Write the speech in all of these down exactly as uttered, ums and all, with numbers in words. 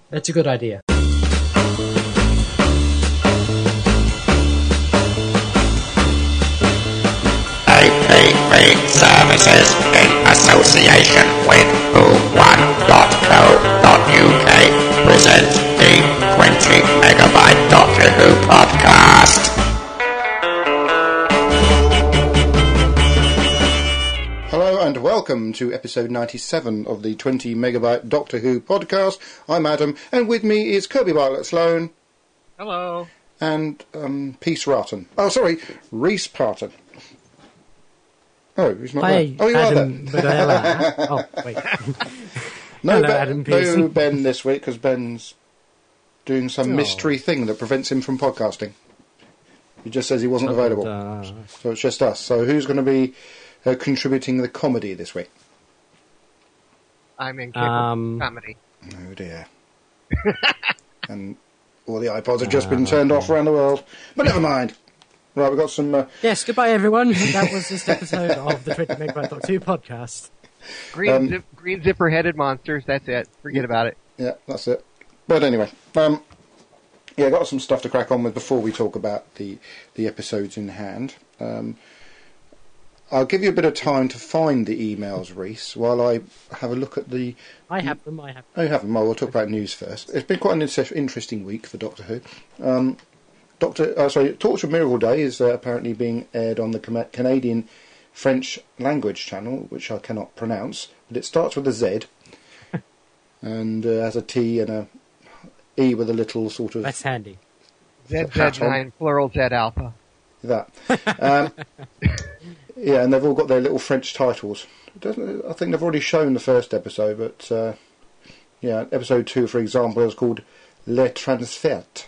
That's a good idea. A P Read Services in association with who one dot co dot U K presents the twenty megabyte Doctor Who podcast. Hello and welcome to episode ninety-seven of the twenty megabyte Doctor Who podcast. I'm Adam, and with me is Kirby Bartlett Sloan. Hello. And um, Peace Ratton. Oh, sorry, Reese Parton. Oh, he's not Hi, there. Oh, you Adam are there. Budella. Oh, wait. no, Hello, ben, Adam Pearson. no Ben this week because Ben's doing some Oh. mystery thing that prevents him from podcasting. He just says he wasn't available. Uh, So it's just us. So who's going to be uh, contributing the comedy this week? I'm incapable Um, of comedy. Oh dear. And all the iPods have just been Ah, turned okay. off around the world. But never mind. Right, we've got some... Uh, yes, goodbye everyone. That was this episode of the twenty megabyte Doctor Who podcast. Green, Um, zip, green zipper-headed monsters, that's it. Forget about it. yeah, that's it. But anyway, um, yeah, got some stuff to crack on with before we talk about the, the episodes in hand. Um, I'll give you a bit of time to find the emails, Reese, while I have a look at the... I have them, I have them. Oh, you have them. Well, we'll talk about news first. It's been quite an inter- interesting week for Doctor Who. Um, Doctor, uh, sorry, Torch of Miracle Day is uh, apparently being aired on the Com- Canadian French language channel, which I cannot pronounce, but it starts with a Z and uh, has a T and a E with a little sort of That's handy. Z hat Z nine, plural Z alpha. that. Um, yeah, and they've all got their little French titles. Doesn't, I think they've already shown the first episode, but uh, yeah, episode two, for example, is called Les Transferts.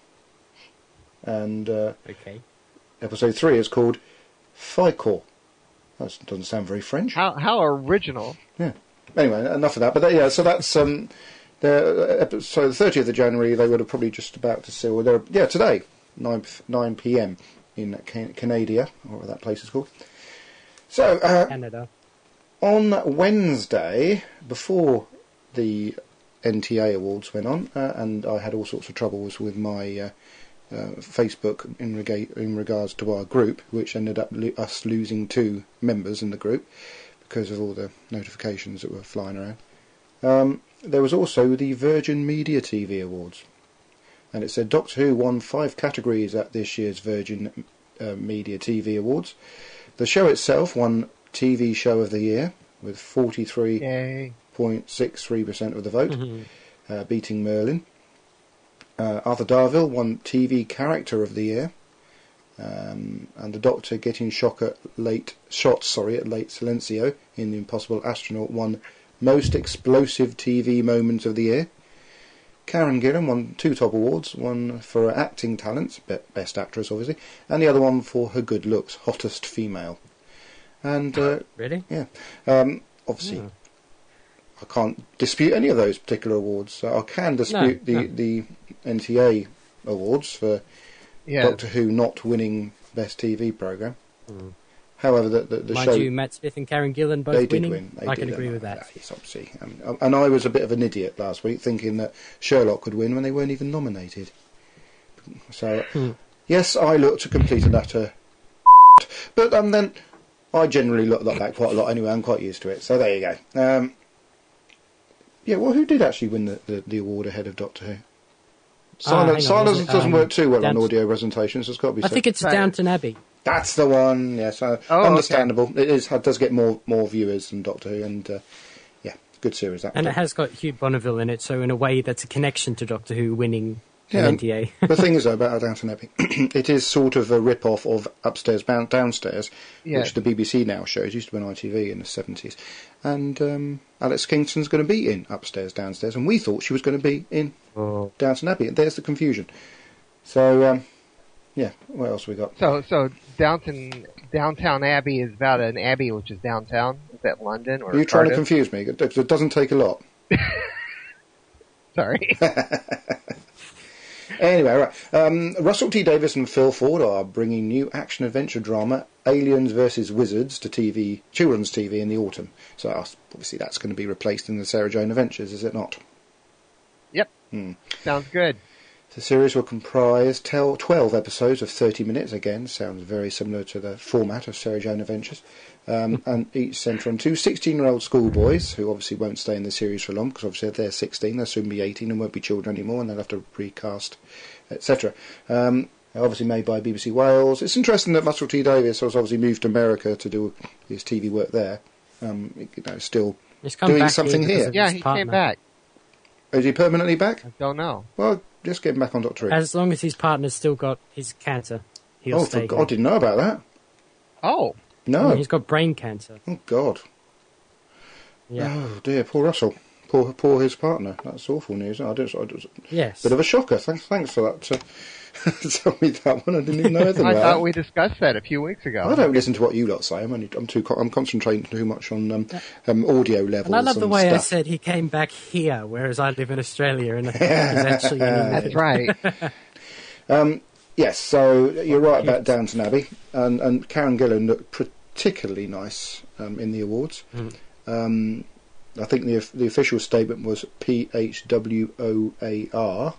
And uh, Okay. episode three is called FICOR. That doesn't sound very French. How how original. Yeah. Anyway, enough of that. But that, yeah, so that's um, the uh, so the thirtieth of January. They would have probably just about to see. Well, they're yeah today, nine nine p.m. in Can- Canada, or whatever that place is called. So uh, Canada. on Wednesday, before the N T A Awards went on, uh, and I had all sorts of troubles with my uh, uh, Facebook in, rega- in regards to our group, which ended up lo- us losing two members in the group because of all the notifications that were flying around. Um, there was also the Virgin Media T V Awards, and it said Doctor Who won five categories at this year's Virgin uh, Media T V Awards. The show itself won T V Show of the Year with forty-three Yay. point six three percent of the vote, Mhm. uh, beating Merlin. Uh, Arthur Darvill won T V Character of the Year, um, and the Doctor getting shock at late shots. Sorry, at Late Silencio in The Impossible Astronaut won Most Explosive T V Moment of the Year. Karen Gillan won two top awards, one for her acting talents, be- Best Actress obviously, and the other one for her good looks, Hottest Female. And uh, Really? yeah, um, obviously. Yeah. I can't dispute any of those particular awards. So I can dispute No, the, no. the N T A awards for Yeah. Doctor Who not winning Best T V Programme. Mm. However, the, the, the Mind show... you, Matt Smith and Karen Gillan both they did winning. win. They I did, can agree and with I- that. Yes, obviously. Um, and I was a bit of an idiot last week, thinking that Sherlock could win when they weren't even nominated. So, Hmm. yes, I looked a complete and utter but um, then I generally look like that quite a lot anyway. I'm quite used to it. So there you go. Um, yeah, well, who did actually win the, the, the award ahead of Doctor Who? Ah, hang on, Silence, Silence was it, doesn't um, work too well on Downton- audio presentations. It's got to be I said. think it's Right. Downton Abbey. That's the one. Yes, uh, Oh, understandable. It is. It does get more more viewers than Doctor Who, and uh, yeah, good series that. And it has got Hugh Bonneville in it, so in a way that's a connection to Doctor Who winning Yeah, an N T A. The thing is though about Downton Abbey, it is sort of a rip-off of Upstairs Bound Downstairs, Yeah. which the B B C now shows. It used to be on I T V in the seventies, and um, Alex Kingston's going to be in Upstairs Downstairs, and we thought she was going to be in Oh. Downton Abbey, and there's the confusion. So um, yeah, what else we got? So so Downton Downtown Abbey is about an abbey which is downtown. Is that London or Are you trying to Cardiff? confuse me? It it doesn't take a lot. Sorry. Anyway, right. Um, Russell T Davies and Phil Ford are bringing new action-adventure drama Aliens versus Wizards to T V, children's T V in the autumn. So obviously that's going to be replaced in the Sarah Jane Adventures, is it not? Yep. Hmm. Sounds good. The series will comprise tel- twelve episodes of thirty minutes. Again, sounds very similar to the format of Sarah Jane Adventures. Um, and each centre on two sixteen-year-old schoolboys, who obviously won't stay in the series for long, because obviously if they're sixteen, they'll soon be eighteen and won't be children anymore, and they'll have to recast, et cetera. Um, obviously made by B B C Wales. It's interesting that Russell T Davies has obviously moved to America to do his T V work there. Um, you know, still He's come doing back something here. because here. of Yeah, his he partner. came back. Is he permanently back? I don't know. Well, just get him back on Doctor Who. As long as his partner's still got his cancer, he'll Oh, stay for God, here. I didn't know about that. Oh, No. Oh, he's got brain cancer. Oh, God. Yeah. Oh, dear. Poor Russell. Poor poor his partner. That's awful news. I don't, I don't, Yes. bit of a shocker. Thanks thanks for that. Uh, tell me that one. I didn't even know anything I about thought that. we discussed that a few weeks ago. I don't listen to what you lot say. I'm only, I'm too co- I'm concentrating too much on um, um, audio levels And I love the way I stuff. said he came back here, whereas I live in Australia and he's actually in England. That's right. Um, yes, so you're right about Downton Abbey, and, and Karen Gillan looked particularly nice um, in the awards. Mm. Um, I think the the official statement was P H W O A R,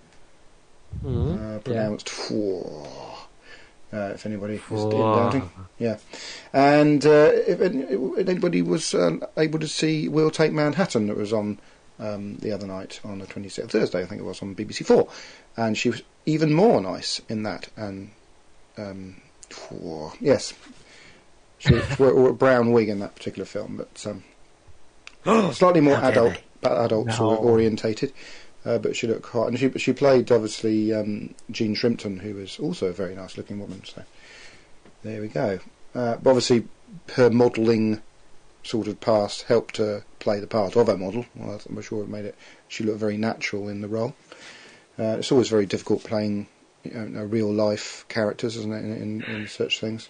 Mm. uh, pronounced Fwar. Uh, if anybody is in Fwar. doubting, yeah. And uh, if any- if anybody was um, able to see We'll Take Manhattan, that was on um, the other night on the twenty-sixth, Thursday, I think it was, on B B C Four, and she was even more nice in that. And um, Fwar. Yes, she wore a brown wig in that particular film, but. Um, slightly more How dare adult, adult No. sort of orientated, uh, but she looked quite. And she she played obviously um, Jean Shrimpton, who was also a very nice looking woman. So there we go. Uh, but obviously, her modelling sort of past helped her play the part of a model. Well, I'm sure it made it. She looked very natural in the role. Uh, it's always very difficult playing, you know, real life characters, isn't it, in, in, in such things.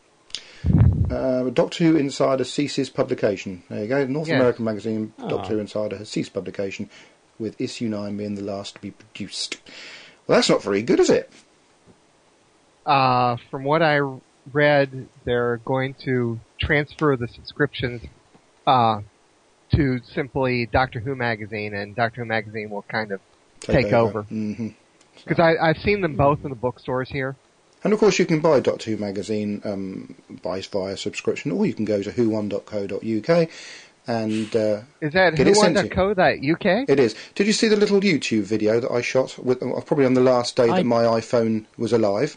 Uh, Doctor Who Insider ceases publication. There you go. North Yes. American magazine Oh. Doctor Who Insider has ceased publication, with issue nine being the last to be produced. Well, that's not very good, is it? Uh, from what I read, they're going to transfer the subscriptions uh, to simply Doctor Who magazine, and Doctor Who magazine will kind of take over. hmm Because I I've seen them both in the bookstores here. And of course, you can buy Doctor Who magazine um, by via subscription, or you can go to who one dot co dot U K and uh, Is that Get who it sent won to dot you. co dot U K? it is. Did you see the little YouTube video that I shot? With, uh, probably on the last day I- that my iPhone was alive.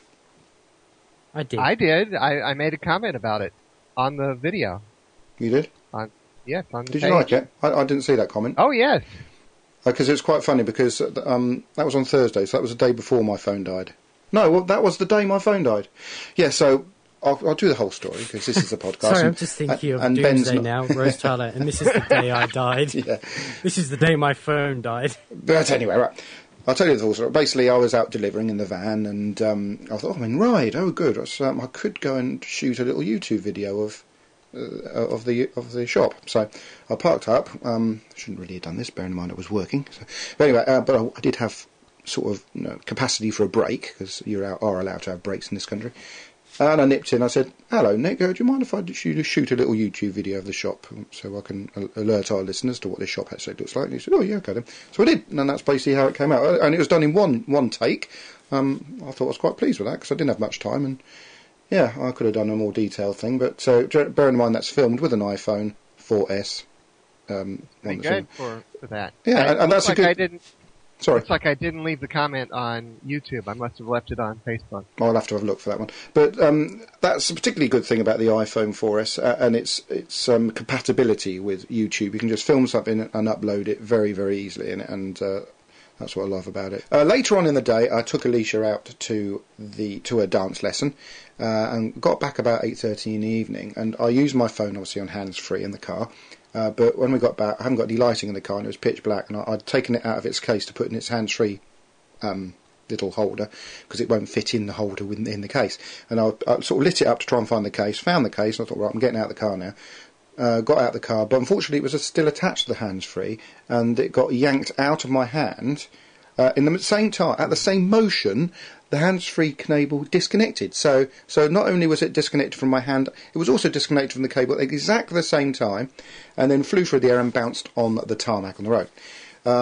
I did. I did. I, I made a comment about it on the video. You did? Yes, on the Did page. you like it? I, I didn't see that comment. Oh yes. Because it was quite funny because uh, um, that was on Thursday, so that was the day before my phone died. No, well, that was the day my phone died. Yeah, so I'll, I'll do the whole story because this is a podcast. Sorry, I'm and- just thinking of and Ben's Doomsday not- now, Rose Tyler, and this is the day I died. Yeah, This is the day my phone died. but anyway, right. I'll tell you the whole story. Basically, I was out delivering in the van, and um, I thought, oh, I'm in Ride. Oh, good. So, um, I could go and shoot a little YouTube video of uh, of the of the shop. So I parked up. Um, shouldn't really have done this, bearing in mind I was working. So, but anyway, uh, but I, I did have sort of you know, capacity for a break because you are, are allowed to have breaks in this country. And I nipped in. I said, "Hello, Nick. Uh, do you mind if I shoot, shoot a little YouTube video of the shop so I can al- alert our listeners to what this shop actually looks like?" And he said, "Oh yeah, okay then." So I did, and that's basically how it came out. And it was done in one one take. Um, I thought I was quite pleased with that because I didn't have much time, and yeah, I could have done a more detailed thing. But uh, bear in mind that's filmed with an iPhone four S. Um, Pretty one that's good for, for that. Yeah, I, and- and that's looks a like good- I didn't. Sorry. Looks like I didn't leave the comment on YouTube. I must have left it on Facebook. I'll have to have a look for that one. But um, that's a particularly good thing about the iPhone four S uh, and its its um, compatibility with YouTube. You can just film something and upload it very, very easily, and, and uh, that's what I love about it. Uh, later on in the day, I took Alicia out to the to a dance lesson uh, and got back about eight thirty in the evening. And I used my phone, obviously, on hands-free in the car. Uh, but when we got back, I haven't got any lighting in the car, and it was pitch black, and I, I'd taken it out of its case to put in its hands-free um, little holder, because it won't fit in the holder within in the case. And I, I sort of lit it up to try and find the case, found the case, and I thought, right, I'm getting out of the car now. Uh, got out of the car, but unfortunately it was still attached to the hands-free, and it got yanked out of my hand. Uh, in the same time, at the same motion, the hands-free cable disconnected. So, so not only was it disconnected from my hand, it was also disconnected from the cable at exactly the same time, and then flew through the air and bounced on the tarmac on the road. Um,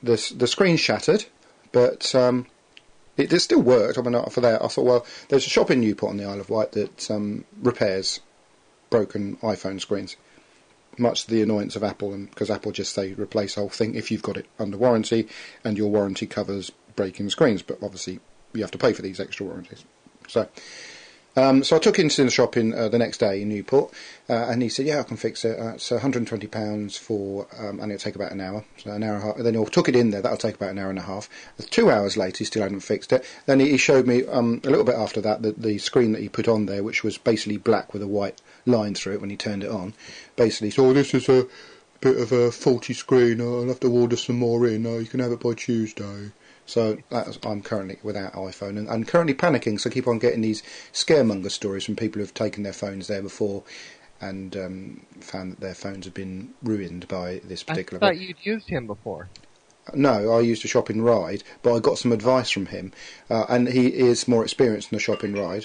the the screen shattered, but um, it, it still worked. I mean, for that, I thought, well, there's a shop in Newport on the Isle of Wight that um, repairs broken iPhone screens. Much to the annoyance of Apple, and because Apple just say replace the whole thing if you've got it under warranty, and your warranty covers breaking screens. But obviously, you have to pay for these extra warranties. So. Um, so I took him to the shop in uh, the next day in Newport, uh, and he said, "Yeah, I can fix it. Uh, it's one hundred and twenty pounds for, um, and it'll take about an hour. So an hour and a half. And then he took it in there. That'll take about an hour and a half. Two hours later, he still hadn't fixed it. Then he, he showed me um, a little bit after that that the screen that he put on there, which was basically black with a white line through it when he turned it on, basically, so oh, this is a bit of a faulty screen. I'll have to order some more in. Oh, you can have it by Tuesday." So that's, I'm currently without iPhone, and I'm currently panicking, so I keep on getting these scaremonger stories from people who've taken their phones there before and um, found that their phones have been ruined by this particular... I thought you'd used him before. No, I used a shopping ride, but I got some advice from him, uh, and he is more experienced in a shopping ride.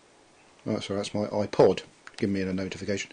Oh, sorry, that's my iPod giving me a notification.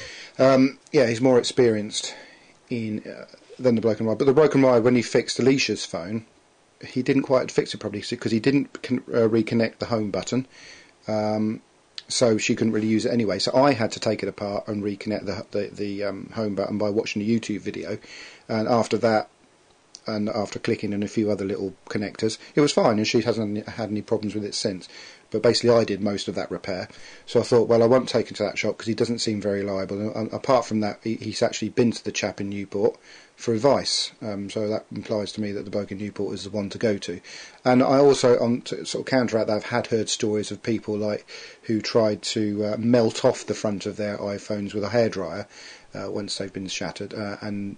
Um, yeah, he's more experienced in uh, than the broken ride, but the broken ride, when he fixed Alicia's phone, he didn't quite fix it properly because he didn't con- uh, reconnect the home button, um, so she couldn't really use it anyway. So I had to take it apart and reconnect the the, the um, home button by watching a YouTube video, and after that, and after clicking in a few other little connectors, it was fine, and she hasn't had any problems with it since. But basically, I did most of that repair. So I thought, well, I won't take him to that shop because he doesn't seem very reliable. And apart from that, he, he's actually been to the chap in Newport for advice. Um, so that implies to me that the bloke in Newport is the one to go to. And I also, on to sort of counteract that, I've had heard stories of people like who tried to uh, melt off the front of their iPhones with a hairdryer uh, once they've been shattered, uh, and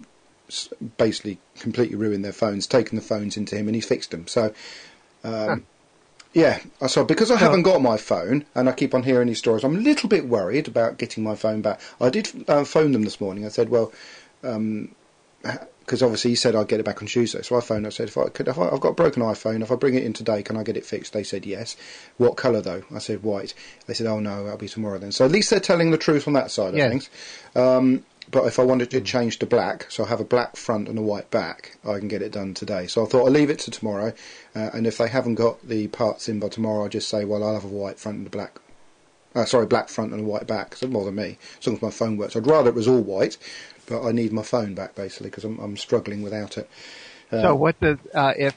basically completely ruined their phones, taken the phones into him, and he's fixed them. So. Um, huh. Yeah, so because I haven't got my phone, and I keep on hearing these stories, I'm a little bit worried about getting my phone back. I did uh, phone them this morning. I said, well, because um, obviously he said I'd get it back on Tuesday. So I phoned. I said, if, I could, if I, I've got a broken iPhone, if I bring it in today, can I get it fixed? They said yes. What colour though? I said white. They said, oh no, that'll be tomorrow then. So at least they're telling the truth on that side of yes. things. Um, But if I wanted it changed to black, so I have a black front and a white back, I can get it done today. So I thought I'll leave it to tomorrow, uh, and if they haven't got the parts in by tomorrow, I'll just say, well, I'll have a white front and a black... Uh, sorry, black front and a white back, because it doesn't bother me, as long as my phone works. I'd rather it was all white, but I need my phone back, basically, because I'm, I'm struggling without it. Um, so what does... Uh, if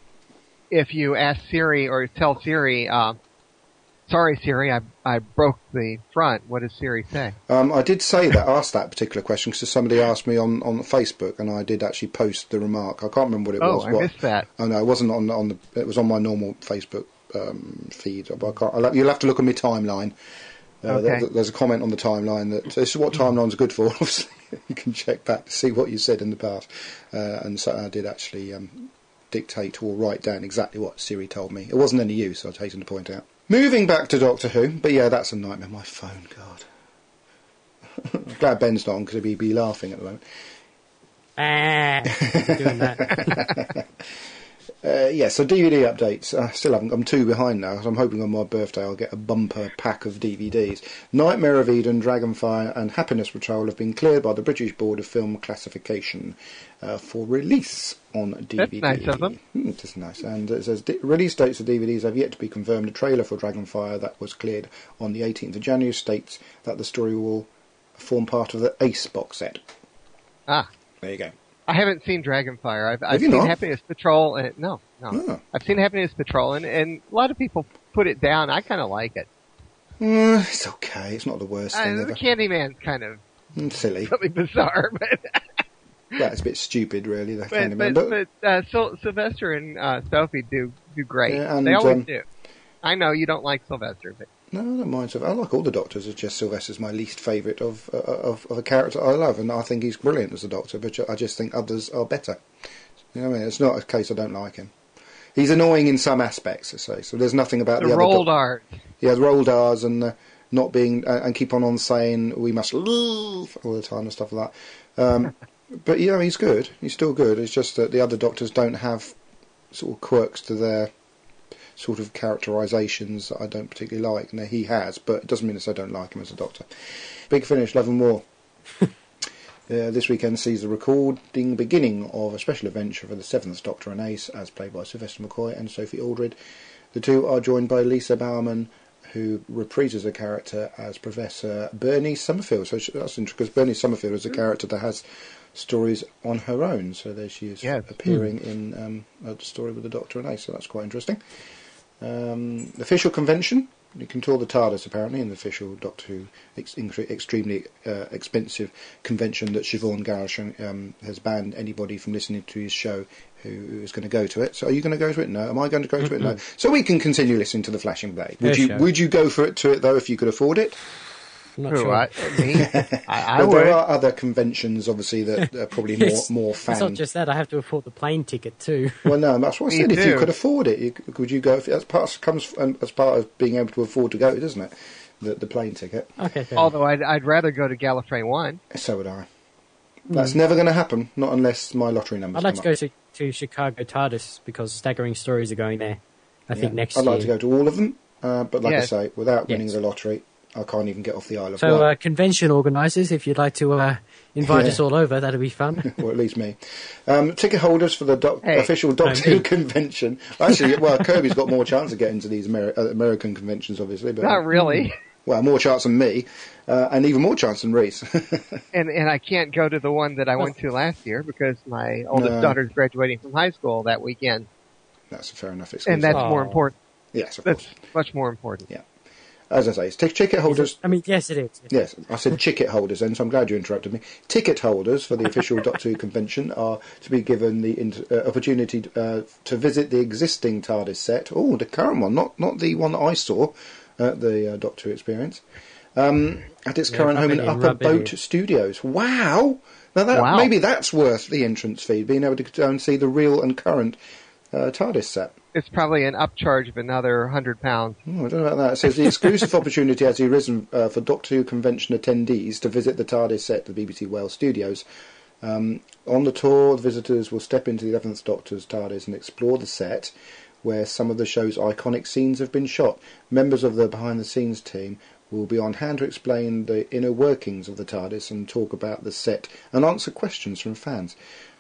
if you ask Siri or tell Siri... Uh, Sorry, Siri, I I broke the front. What does Siri say? Um, I did say that, ask that particular question, because somebody asked me on, on Facebook, and I did actually post the remark. I can't remember what it oh, was. I what, missed that. Oh no, it wasn't on on the. It was on my normal Facebook um, feed. I can't, I'll, you'll have to look on my timeline. Uh, okay. there, there's a comment on the timeline that this is what timeline's good for. Obviously, you can check back to see what you said in the past, uh, and so I did actually um, dictate or write down exactly what Siri told me. It wasn't any use. I'd hasten to point out. Moving back to Doctor Who, but yeah, that's a nightmare. My phone, God. I'm glad Ben's not on, because he'd be laughing at the moment. Ah, doing that. uh, yeah, so D V D updates. I still haven't. I'm two behind now, so I'm hoping on my birthday I'll get a bumper pack of D V Ds. Nightmare of Eden, Dragonfire, and Happiness Patrol have been cleared by the British Board of Film Classification uh, for release on D V D. That's nice of them. Mm, it is nice. And it says release dates of D V Ds have yet to be confirmed. A trailer for Dragonfire that was cleared on the eighteenth of January states that the story will form part of the Ace box set. Ah. There you go. I haven't seen Dragonfire. I've, I've Have you seen not? Happiness Patrol. And, no, no. Oh. I've seen Happiness Patrol, and, and a lot of people put it down. I kind of like it. Mm, it's okay. It's not the worst thing Uh, ever. the Candyman's kind of Mm, silly. really bizarre, but That's a bit stupid, really. The but Candyman. but, but uh, Syl- Sylvester and uh, Sophie do do great. Yeah, and, they always um, do. I know you don't like Sylvester, but No, I don't mind Sylvester. I like all the Doctors. It's just Sylvester's my least favourite of, uh, of of a character I love, and I think he's brilliant as a Doctor, but I just think others are better. You know what I mean? It's not a case I don't like him. He's annoying in some aspects, I say. So there's nothing about the the, rolled other R's. He has rolled R's and uh, not being uh, and keep on on saying we must leave all the time and stuff like that. Um, but yeah, he's good. He's still good. It's just that the other Doctors don't have sort of quirks to their sort of characterisations that I don't particularly like. Now he has, but it doesn't mean that I don't like him as a Doctor. Big Finish, Love and War. Uh, this weekend sees the recording beginning of a special adventure for the Seventh Doctor and Ace, as played by Sylvester McCoy and Sophie Aldred. The two are joined by Lisa Bowerman, who reprises a character as Professor Bernice Summerfield. So she, that's interesting, because Bernice Summerfield is a character that has stories on her own. So there she is, yes. appearing mm. in um, a story with the Doctor and Ace. So that's quite interesting. Um, official convention. You can tour the TARDIS, apparently, in the official Doctor Who ex- extremely uh, expensive convention that Siobhan Garrison um, has banned anybody from listening to his show who is going to go to it. So are you going to go to it? No. Am I going to go to Mm-hmm. it? No. So we can continue listening to The Flashing Blade. Would Fair you show. Would you go for it to it, though, if you could afford it? I'm not Who, sure. I, me? I, I But would. there are other conventions, obviously, that are probably more, It's- more It's not fan... just that, I have to afford the plane ticket too. Well, no, that's what I Me said. If you too. could afford it, you, could you go? If that's part comes um, as part of being able to afford to go, doesn't it? The, the plane ticket. Okay, fair. Although I'd, I'd rather go to Gallifrey one. So would I. That's never going to happen, not unless my lottery numbers I'd like to come go to, to Chicago TARDIS because Staggering Stories are going there. I up. think Yeah. next I'd year. like to go to all of them, uh, but like I Yes. say, without winning Yes. the lottery, I can't even get off the Isle of So, Wight. uh, convention organisers, if you'd like to uh, invite Yeah. us all over, that'd be fun. Or at least me. Um, ticket holders for the doc- Hey. official Doctor me. Who convention. Actually, well, Kirby's got more chance of getting to these Ameri- uh, American conventions, obviously, but Not really. well, more chance than me, uh, and even more chance than Reese. And and I can't go to the one that I went to last year because my oldest No. daughter's graduating from high school that weekend. That's a fair enough excuse. And that's Aw. more important. yes, of course. That's much more important. Yeah. As I say, it's t- ticket holders. I mean, yes, it is. Yes, I said ticket holders then, so I'm glad you interrupted me. Ticket holders for the official Doctor Who convention are to be given the inter- uh, opportunity to, uh, to visit the existing TARDIS set. Oh, the current one, not not the one that I saw at the uh, Doctor Who experience. Um, at its Yeah, current home in rub it in, Upper rub it Boat in. Studios. Wow! Now that Wow. maybe that's worth the entrance fee, being able to go and see the real and current uh, TARDIS set. It's probably an upcharge of another hundred pounds. Oh, I don't know about that. It says the exclusive opportunity has arisen uh, for Doctor Who convention attendees to visit the TARDIS set at the B B C Wales studios. Um, on the tour, the visitors will step into the eleventh Doctor's TARDIS and explore the set where some of the show's iconic scenes have been shot. Members of the behind-the-scenes team will be on hand to explain the inner workings of the TARDIS and talk about the set and answer questions from fans.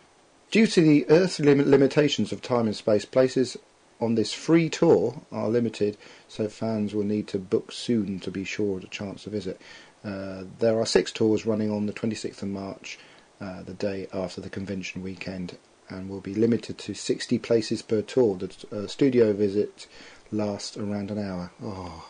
Due to the earthly lim- limitations of time and space, places on this free tour are limited, so fans will need to book soon to be sure of a chance to visit. Uh, there are six tours running on the twenty-sixth of March, uh, the day after the convention weekend, and will be limited to sixty places per tour. The uh, studio visit lasts around an hour. Oh.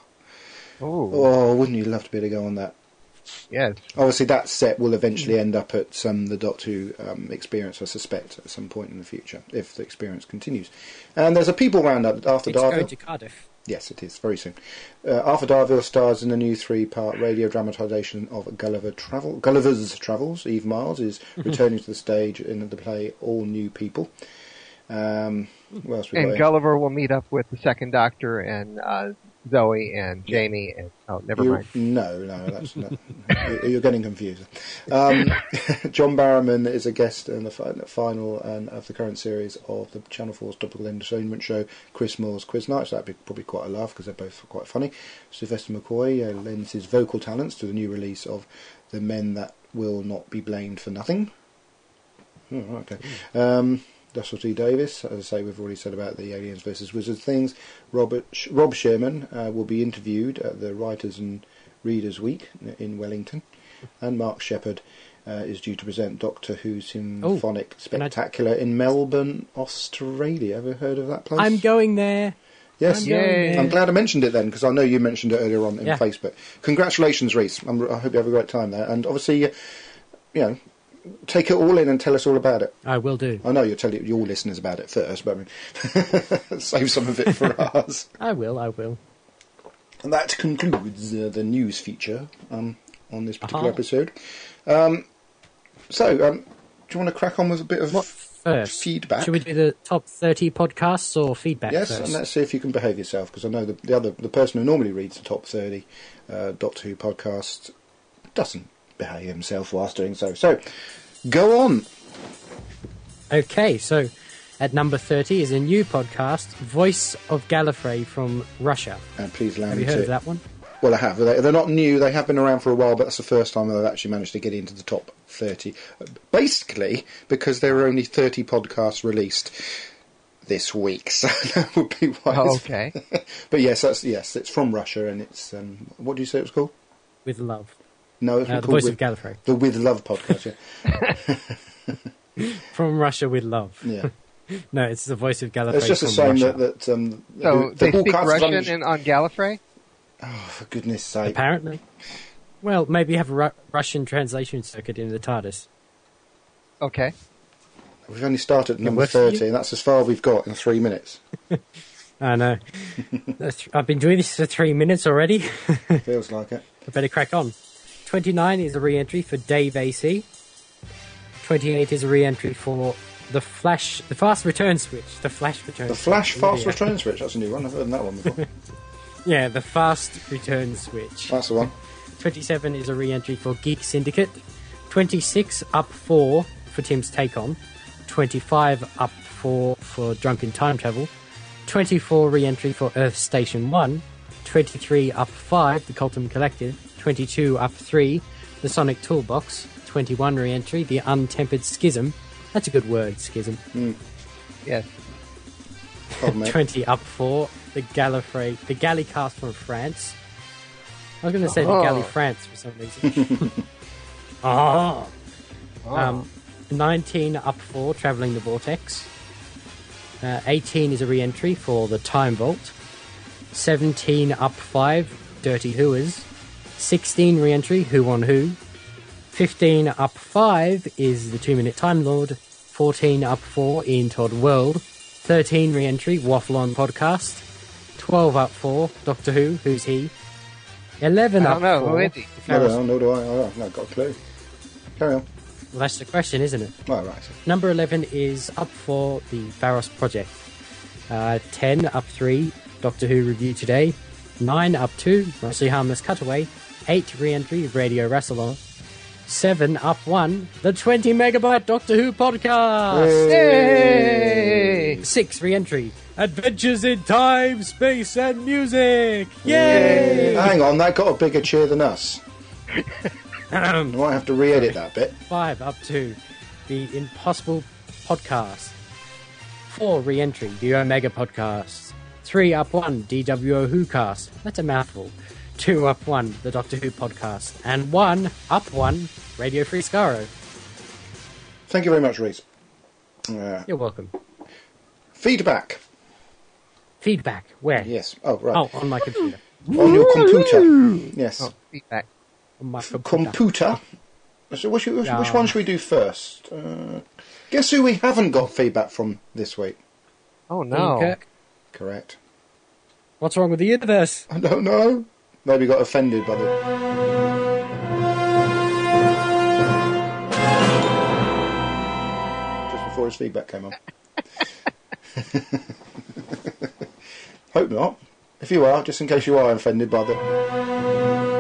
Oh, oh, wouldn't you love to be able to go on that? yes. Obviously, that set will eventually end up at um, the Doctor Who um, experience, I suspect, at some point in the future, if the experience continues. And there's a people round-up after It's Darville. going to Cardiff. Yes, it is, very soon. Uh, Arthur Darvill stars in a new three-part radio dramatisation of Gulliver Travel, Gulliver's Travels. Eve Miles is returning to the stage in the play All New People. Um, what else we got And here? Gulliver will meet up with the second Doctor and uh, Zoe and Jamie and oh, never You- mind. No, no, that's not. you- You're getting confused. Um, John Barrowman is a guest in the fi- final and of the current series of the Channel four's topical entertainment show, Chris Moore's Quiz Night. So that'd be probably quite a laugh because they're both quite funny. Sylvester McCoy uh, lends his vocal talents to the new release of The Men That Will Not Be Blamed for Nothing. Oh, right, okay. Um, Russell T Davis, as I say, we've already said about the Aliens versus Wizards things. Robert Sh- Rob Sherman uh, will be interviewed at the Writers and Readers Week in Wellington, and Mark Shepherd uh, is due to present Doctor Who Symphonic I- Spectacular in Melbourne, Australia. Have you heard of that place? I'm going there. Yes, I'm going Yay. there. I'm glad I mentioned it then, because I know you mentioned it earlier on in Yeah. Facebook. Congratulations, Reese. I'm, I hope you have a great time there, and obviously, uh, you know, take it all in and tell us all about it. I will do. I know you'll tell your listeners about it first, but I mean, save some of it for us. I will, I will. And that concludes uh, the news feature um, on this particular Uh-huh. episode. Um, so, um, do you want to crack on with a bit of What first? feedback? Should we do the top thirty podcasts or feedback Yes, first? and let's see if you can behave yourself, because I know the, the other the person who normally reads the top thirty uh, Doctor Who podcast doesn't behave himself whilst doing so. So, go on. Okay, so at number thirty is a new podcast, Voice of Gallifrey from Russia. And please allow Have me you heard to. of that one? Well, they have. They- They're not new. They have been around for a while, but that's the first time they've actually managed to get into the top thirty. Basically, because there were only thirty podcasts released this week, so that would be why. Oh, it's- okay. But yes, that's yes. It's from Russia, and it's um, what do you say it was called? With love. No, it's Uh, the called voice with, of Gallifrey. the With Love podcast. Yeah, From Russia with love. yeah. No, it's the voice of Gallifrey. It's just a from shame Russia. that that um, So the they speak broadcast is Russian only- in, on Gallifrey? Oh, for goodness sake! Apparently. Well, maybe have a Ru- Russian translation circuit in the TARDIS. Okay. We've only started at number works for you? thirty, and that's as far we've got in three minutes. I know. That's- I've been doing this for three minutes already. Feels like it. I better crack on. twenty-nine is a re-entry for Dave A C. twenty-eight is a re-entry for the Flash, the Fast Return Switch. The Flash Return The Switch. Flash Fast Yeah. Return Switch. That's a new one. I've heard that one before. Yeah, the Fast Return Switch. That's the one. twenty-seven is a re-entry for Geek Syndicate. twenty-six up four for Tim's Take On. twenty-five up four for Drunken Time Travel. twenty-four re-entry for Earth Station one. twenty-three up five, the Colton Collective. twenty-two up three, the Sonic Toolbox. twenty-one re-entry, the Untempered Schism. That's a good word, Schism. Yes. Pardon me. twenty up four, the Gallifrey, the Gallicast from France. I was going to say the Oh. Galley France for some reason. Ah. Oh. Um, nineteen up four, Travelling the Vortex. Uh, eighteen is a re-entry for the Time Vault. seventeen up five, Dirty Whoers. sixteen re-entry, Who on Who. fifteen up five is the Two Minute Time Lord. fourteen up four, Ian Todd World. thirteen re-entry, Waffle On Podcast. twelve up four, Doctor Who, Who's He. eleven I up don't know, four. who is he? No, no, no, do I? Oh, I've not got a clue. Carry on. Well, that's the question, isn't it? Oh, right. Number eleven is up for the Varos Project. Uh, ten up three, Doctor Who Review Today. nine up two, Mostly Harmless Cutaway. eight re-entry, Radio Rassilon. seven up one, the twenty megabyte Doctor Who podcast. Yay! six re-entry, Adventures in Time, Space and Music. Yay! Hang on, that got a bigger cheer than us. I might have to re-edit that bit. five up two, the Impossible Podcast. four re-entry, the Omega Podcast. three up one, D W O Who Cast. That's a mouthful. two up one, the Doctor Who Podcast. And one up one, Radio Free Skaro. Thank you very much, Reese. Uh, You're welcome. feedback. Feedback, where? Yes. Oh, right. Oh, on my computer. On your computer. Yes. Oh, feedback. On my computer. Computer. So which, which, Yeah. which one should we do first? Uh, guess who we haven't got feedback from this week? Oh, Ian no. Kirk. Correct. What's wrong with the universe? I don't know. Maybe got offended by the... Just before his feedback came on. Hope not. If you are, just in case you are offended by the...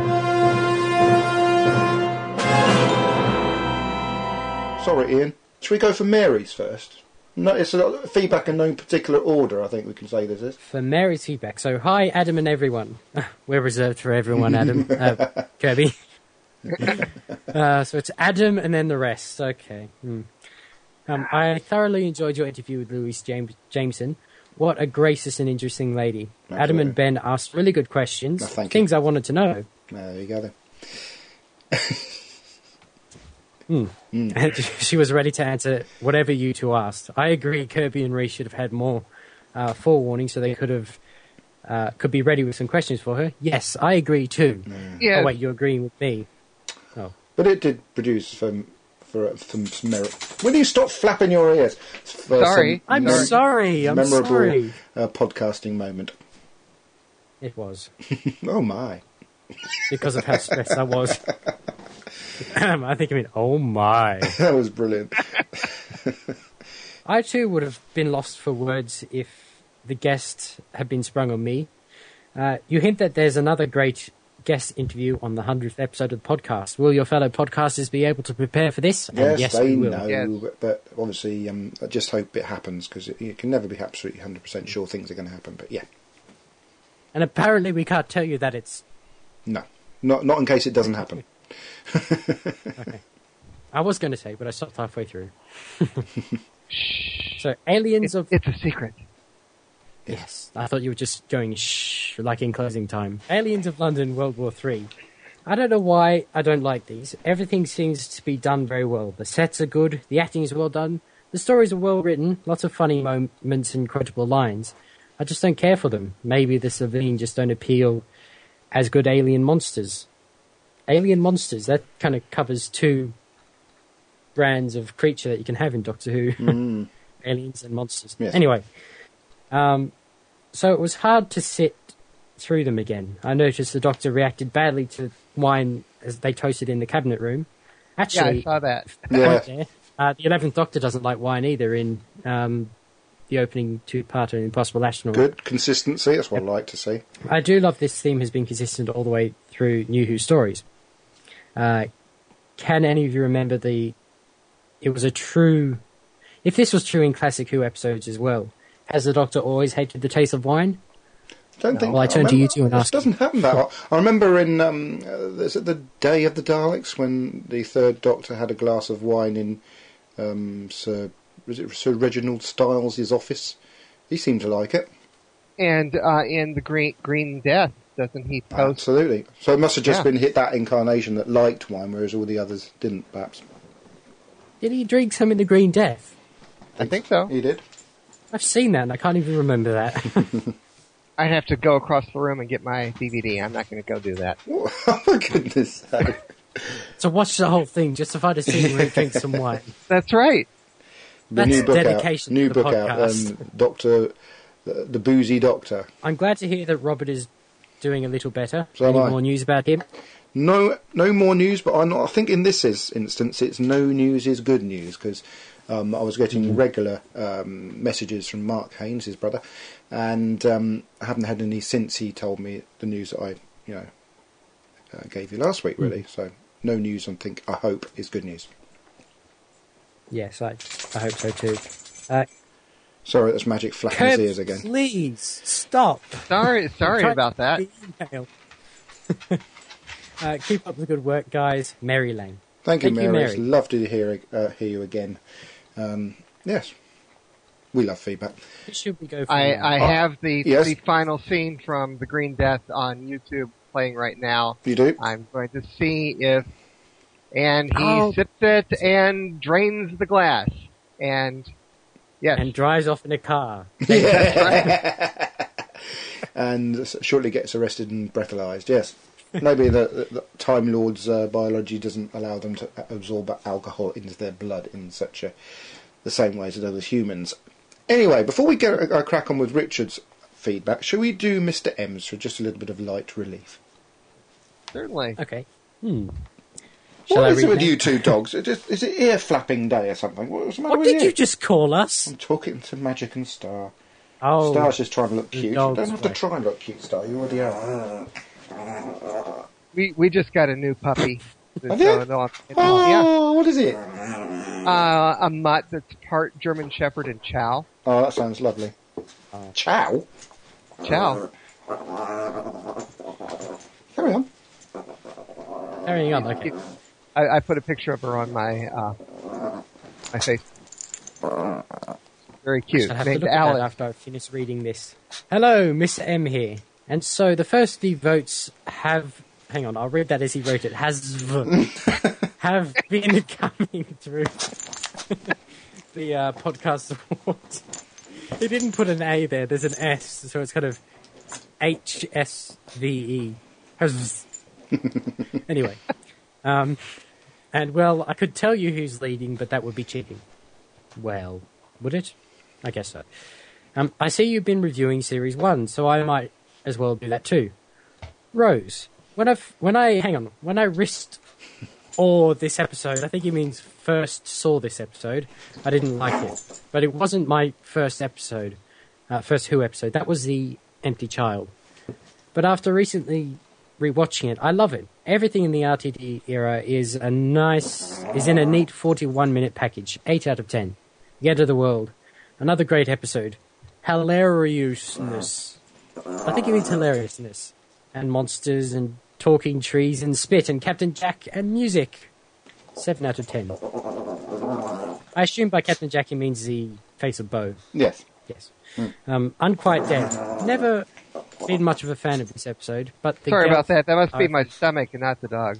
Sorry, Ian. Should we go for Mary's first? No, it's a feedback in no particular order, I think we can say this is. For Mary's feedback. So, hi, Adam and everyone. We're reserved for everyone, Adam. uh, Kirby. uh, so it's Adam and then the rest. Okay. Hmm. Um, I thoroughly enjoyed your interview with Louise James- Jameson. What a gracious and interesting lady. Adam Absolutely. and Ben asked really good questions. Oh, thank you. things I wanted to know. There you go then. And she was ready to answer whatever you two asked. I agree Kirby and Reese should have had more uh, forewarning so they could have uh, could be ready with some questions for her. Yes, I agree too. Yeah. Oh wait, you're agreeing with me. Oh. But it did produce for for, for some merit. Will you stop flapping your ears? For Sorry. some I'm mem- sorry, I'm memorable sorry. Uh, podcasting moment. It was. Oh my! Because of how stressed I was. I think I mean, oh my. That was brilliant. I too would have been lost for words if the guest had been sprung on me. Uh, you hint that there's another great guest interview on the hundredth episode of the podcast. Will your fellow podcasters be able to prepare for this? And Yes, yes, they we will. know, Yes. but, but obviously, um, I just hope it happens because you can never be absolutely one hundred percent sure things are going to happen. But yeah, And apparently we can't tell you that it's No, not not in case it doesn't happen. Okay. I was going to say, but I stopped halfway through. So, Aliens It's, of... it's a secret. Yes, I thought you were just going shh, like in closing time. Aliens of London, World War Three. I don't know why I don't like these. Everything seems to be done very well. The sets are good, the acting is well done, the stories are well written, lots of funny moments and quotable lines. I just don't care for them. Maybe the civilian just don't appeal as good alien monsters. Alien monsters, that kind of covers two brands of creature that you can have in Doctor Who. Mm. Aliens and monsters. Yes. Anyway, um, so it was hard to sit through them again. I noticed the Doctor reacted badly to wine as they toasted in the cabinet room. Yeah, I Actually, saw that. Yeah. there, uh, the eleventh Doctor doesn't like wine either in um, the opening two-parter in Impossible Astronaut. Good consistency. That's what I like to see. I do love this theme has been consistent all the way through New Who stories. Uh, can any of you remember the... It was a true... If this was true in classic Who episodes as well, has the Doctor always hated the taste of wine? Don't think. Well, I turn to remember- you two and this ask doesn't happen that often. I remember in um, uh, is it the Day of the Daleks when the Third Doctor had a glass of wine in um, Sir was it Sir Reginald Styles' office. He seemed to like it. And uh, in the Green Green Death, doesn't he post? Absolutely. So it must have just Yeah. been hit that incarnation that liked wine, whereas all the others didn't. Perhaps Did he drink some in the Green Death? I think so. he did. I've seen that and I can't even remember that. I'd have to go across the room and get my D V D. I'm not going to go do that. Oh my goodness! sake. So watch the whole thing just to find a scene where he drinks some wine. That's right. The That's new book dedication out. New to the book out. podcast. Um, Doctor, the, the boozy Doctor. I'm glad to hear that Robert is doing a little better. So am Any I. more news about him? No, no more news. But I'm not, I think in this is, instance, it's no news is good news because um, I was getting regular um, messages from Mark Haynes, his brother, and um, I haven't had any since he told me the news that I, you know, uh, gave you last week. Really, so no news. I think I hope is good news. Yes, I, I hope so too. Uh, Sorry, that's magic flapping his ears again. please stop. Sorry, sorry Try about that. the email. uh, keep up the good work, guys. Mary Lang. Thank you, Thank you, Mary. It's Mary. lovely to hear uh, hear you again. Um, yes, we love feedback. Should we go for I, now? I Oh, have the yes. the final scene from The Green Death on YouTube playing right now. You do? I'm going to see if, and he Oh. sips it and drains the glass, and yes, And drives off in a car. And s- shortly gets arrested and breathalyzed. Yes, maybe the, the, the Time Lord's uh, biology doesn't allow them to absorb alcohol into their blood in such a the same way as it does with humans. Anyway, before we get uh, crack on with Richard's feedback, shall we do Mister M's for just a little bit of light relief? certainly. Okay. Hmm. Shall What I is it read with now? you two dogs? Is it, is it ear flapping day or something? What's the matter What with did you just call us? I'm talking to Magic and Star. Oh, Star's just trying to look the cute. You dogs don't have to way. try and look cute, Star. You already are. We we just got a new puppy. Have you? So, no, I'm- Oh, yeah, what is it? uh, a mutt that's part German Shepherd and Chow. Oh, that sounds lovely. Chow? Chow. Carry on. carrying on. Okay. I, I put a picture of her on my uh, my face. Very cute. I'll have to Named look at that Alice. after I finish reading this. Hello, Mister M here. And so the first few votes have... Hang on, I'll read that as he wrote it. Has have been coming through the uh, podcast awards. He didn't put an A there. There's an S, so it's kind of H S V E. Has- Anyway. Um, and, well, I could tell you who's leading, but that would be cheating. Well, would it? I guess so. Um, I see you've been reviewing Series one, so I might as well do that too. Rose, when I when I hang on, when I wrist or this episode, I think he means first saw this episode. I didn't like it, but it wasn't my first episode, uh, first Who episode. That was the Empty Child. But after recently rewatching it, I love it. Everything in the R T D era is a nice, is in a neat forty-one minute package. Eight out of ten. The End of the World. Another great episode. Hilariousness. I think it means hilariousness. And monsters and talking trees and spit, and Captain Jack and music. seven out of ten. I assume by Captain Jack he means the face of Bo. Yes. Yes. Um, Unquiet Dead. Never been much of a fan of this episode, but the Sorry gal- about that. That must be uh, my stomach and not the dog.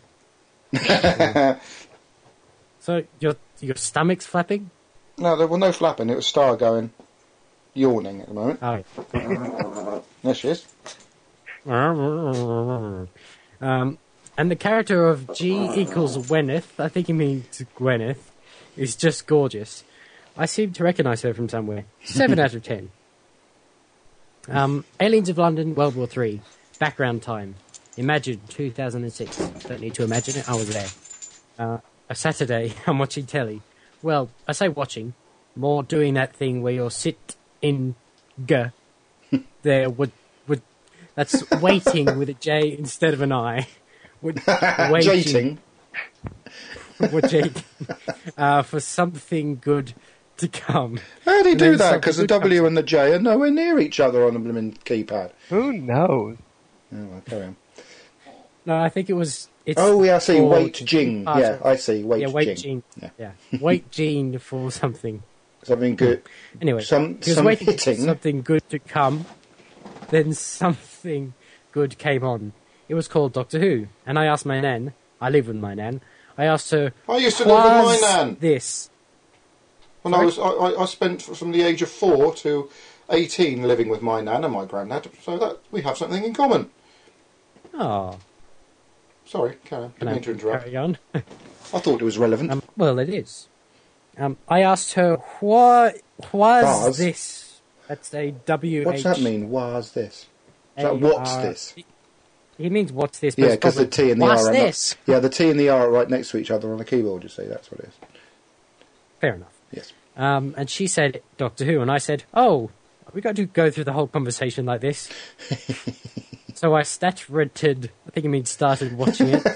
So your your stomach's flapping? No, there was no flapping. It was Star going, yawning at the moment. Oh. There she is. Um, and the character of G equals Gwyneth, I think he means Gwyneth, is just gorgeous. I seem to recognise her from somewhere. seven out of ten. Um, Aliens of London, World War Three. Background time. Imagine two thousand six. Don't need to imagine it, I was there. Uh, a Saturday, I'm watching telly. Well, I say watching, more doing that thing where you'll sit in g there would would that's waiting with a J instead of an I. Would Jating. would J uh, for something good to come. How do you And do then that? something Because the good comes- W and the J are nowhere near each other on the blooming keypad. Who knows? Oh, well, carry on. No, I think it was. It's Oh, yeah, I see. for Wait, Jing. part Yeah, of- I see. Wait, yeah, wait, Jing. Gene. Yeah. Yeah, wait, Gene for something. Something good. Anyway, Some- he was some waiting for hitting. something good to come. Then something good came on. It was called Doctor Who, and I asked my nan. I live with my nan. I asked her. I used to live with my "Was nan. This. When I was, I, I I spent from the age of four to eighteen living with my nan and my granddad, so that we have something in common. Oh, Sorry, carry on. can Didn't I mean to interrupt. carry on? I thought it was relevant. Um, well, it is. Um, I asked her, what was Was? this? That's a W. What's that mean? Was this? Is that A what's R- this? He means what's this? but Yeah, it's because the probably, T and the what's R are this? not. Yeah, the T and the R are right next to each other on the keyboard. You see, that's what it is. Fair enough. Yes. Um, and she said Doctor Who, and I said, oh, are we going to go through the whole conversation like this? So I started, I think it means started watching it.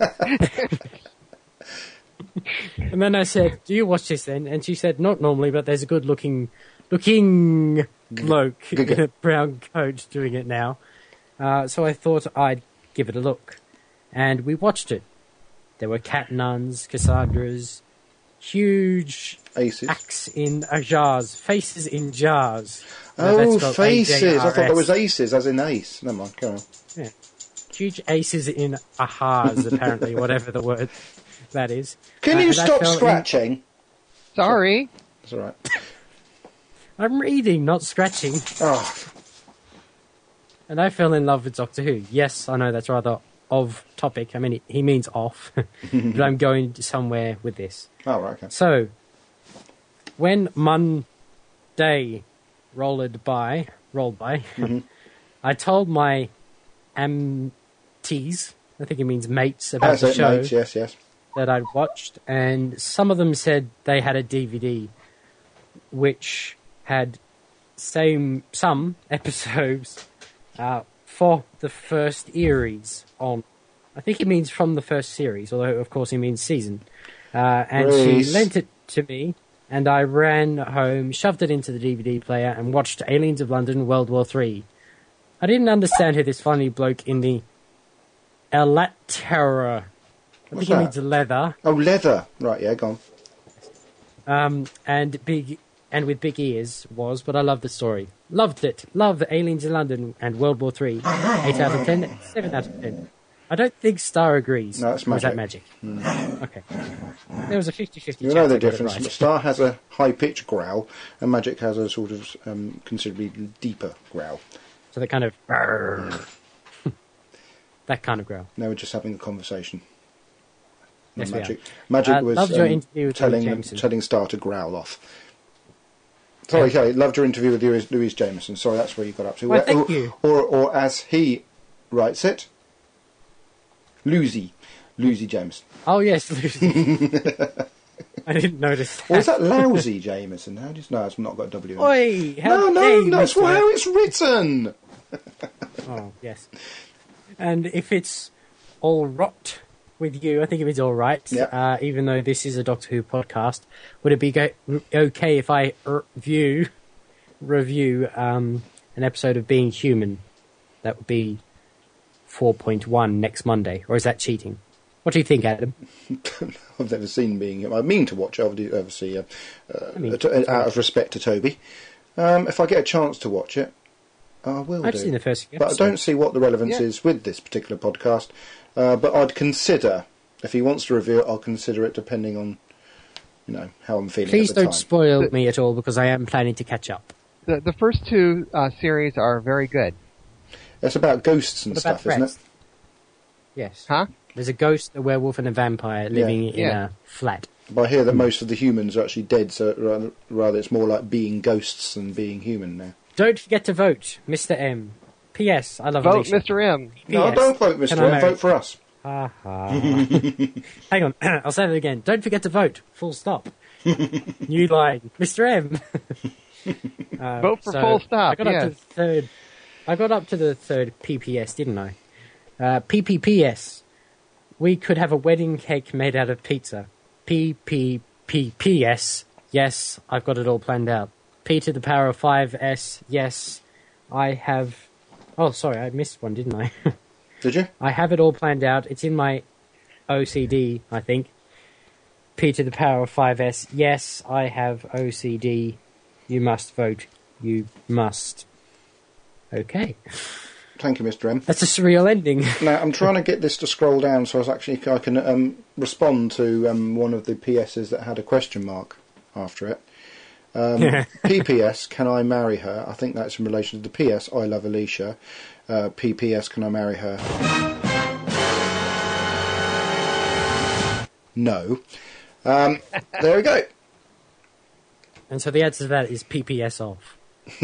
And then I said, do you watch this then? And she said, not normally, but there's a good looking, looking bloke Good in a brown coat doing it now. Uh, so I thought I'd give it a look. And we watched it. There were cat nuns, Cassandras, huge Aces. acts in uh, jars, faces in jars. Uh, Oh, that's spelled faces. I thought that was A J R S. aces, as in ace. Never mind, carry on. Yeah. Huge aces in ahas, apparently, whatever the word that is. Can Uh, you and I stop fell in- scratching? Sorry. That's all right. I'm reading, not scratching. Oh, And I fell in love with Doctor Who. Yes, I know that's rather off topic. I mean, he means off. But I'm going somewhere with this. oh right, okay. So, when Monday rolled by, rolled by, Mm-hmm. I told my amtees, I think it means mates, about That's the it, show mates. Yes, yes. that I'd watched, and some of them said they had a D V D which had same some episodes uh, for the first series on. I think it means from the first series, although of course it means season. Uh, and Reese. she lent it to me, and I ran home, shoved it into the D V D player, and watched Aliens of London World War Three. I didn't understand who this funny bloke in the Elaterra, I What's think it that? means leather, Oh, leather. Right, yeah, go on. um, and big and with big ears was, but I loved the story. Loved it. Loved Aliens in London and World War Three. Eight out of ten. Seven out of ten. I don't think Star agrees. No, it's Or is that magic. magic? Okay. There was a fifty-fifty You chance know I the got it difference. right. Star has a high-pitched growl, and Magic has a sort of um, considerably deeper growl. So that kind of that kind of growl. Now we're just having a conversation. Yes, we Magic. are. Magic Uh, was loved your um, interview with telling Louise Jameson. telling Star to growl off. Sorry, okay, loved your interview with Louise, Louise Jameson. Sorry, that's where you got up to. Well, Where- thank or, you. Or, or as he writes it, Lucy, Lucy Jameson. Oh yes, Lucy. I didn't notice that. Or is that lousy Jameson? How do you know? It's not got a W. in it. Oi! How No, dare no, you that's whisper how it? it's written. Oh, yes. And if it's all rot with you, I think if it's all right, Yeah. uh, even though this is a Doctor Who podcast, would it be go- okay if I review review um, an episode of Being Human? That would be four point one next Monday, or is that cheating? What do you think, Adam? I've never seen Being Human. I mean to watch it, obviously, uh, uh, I mean, to, out of respect to Toby. Um, if I get a chance to watch it, I will I've do. seen the first few But I episodes. don't see what the relevance Yeah. is with this particular podcast. Uh, but I'd consider, if he wants to review it, I'll consider it depending on, you know, how I'm feeling Please at the don't time. spoil me at all, because I am planning to catch up. The the first two uh, series are very good. It's about ghosts and What about stuff, isn't threats? it? Yes. Huh? There's a ghost, a werewolf, and a vampire living in Yeah. a flat. But I hear that most of the humans are actually dead, so rather, rather it's more like being ghosts than being human now. Don't forget to vote, Mister M. P S. I love Vote Alicia. Mister M. No, P S. don't vote, Mister Can I M. marry- Vote for us. Ha ha. Hang on, I'll say that again. Don't forget to vote. Full stop. New line, Mister M. Uh, Vote for so full stop, I got up to yes. the third. I got up to the third P P S, didn't I? Uh, P P P S. We could have a wedding cake made out of pizza. P P P P S. Yes, I've got it all planned out. P to the power of five S. Yes, I have. Oh, sorry, I missed one, didn't I? Did you? I have it all planned out. It's in my O C D, I think. P to the power of five S. Yes, I have O C D. You must vote. You must. Okay. Thank you, Mister M. That's a surreal ending. Now, I'm trying to get this to scroll down so I was actually I can um, respond to um, one of the P S's that had a question mark after it. Um, P P S, can I marry her? I think that's in relation to the P S, I love Alicia. Uh, P P S, can I marry her? No. Um, there we go. And so the answer to that is P P S off.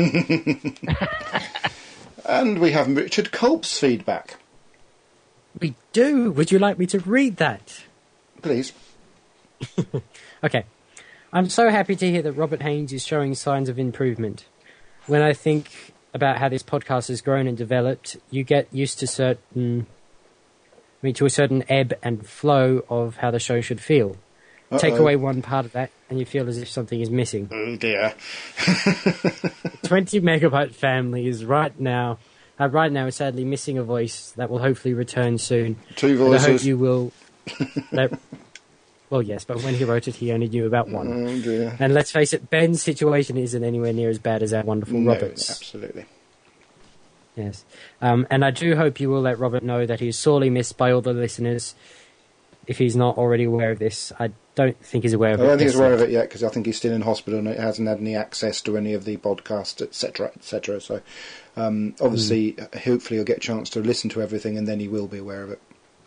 And we have Richard Culp's feedback. We do. Would you like me to read that? Please. Okay. I'm so happy to hear that Robert Haynes is showing signs of improvement. When I think about how this podcast has grown and developed, you get used to certain, I mean, to a certain ebb and flow of how the show should feel. Take Uh-oh. away one part of that, and you feel as if something is missing. Oh dear. twenty megabyte family is right now, uh, right now, is sadly missing a voice that will hopefully return soon. Two And I hope voices. you will. That, well, yes, but when he wrote it, he only knew about one. Oh dear. And let's face it, Ben's situation isn't anywhere near as bad as our wonderful No, Robert's. absolutely. Yes. Um, and I do hope you will let Robert know that he is sorely missed by all the listeners. If he's not already aware of this, I don't think he's aware of I it. don't think he's just aware yet. of it yet because I think he's still in hospital and he hasn't had any access to any of the podcasts, et cetera, et cetera. So, um, obviously, hopefully, he'll get a chance to listen to everything and then he will be aware of it.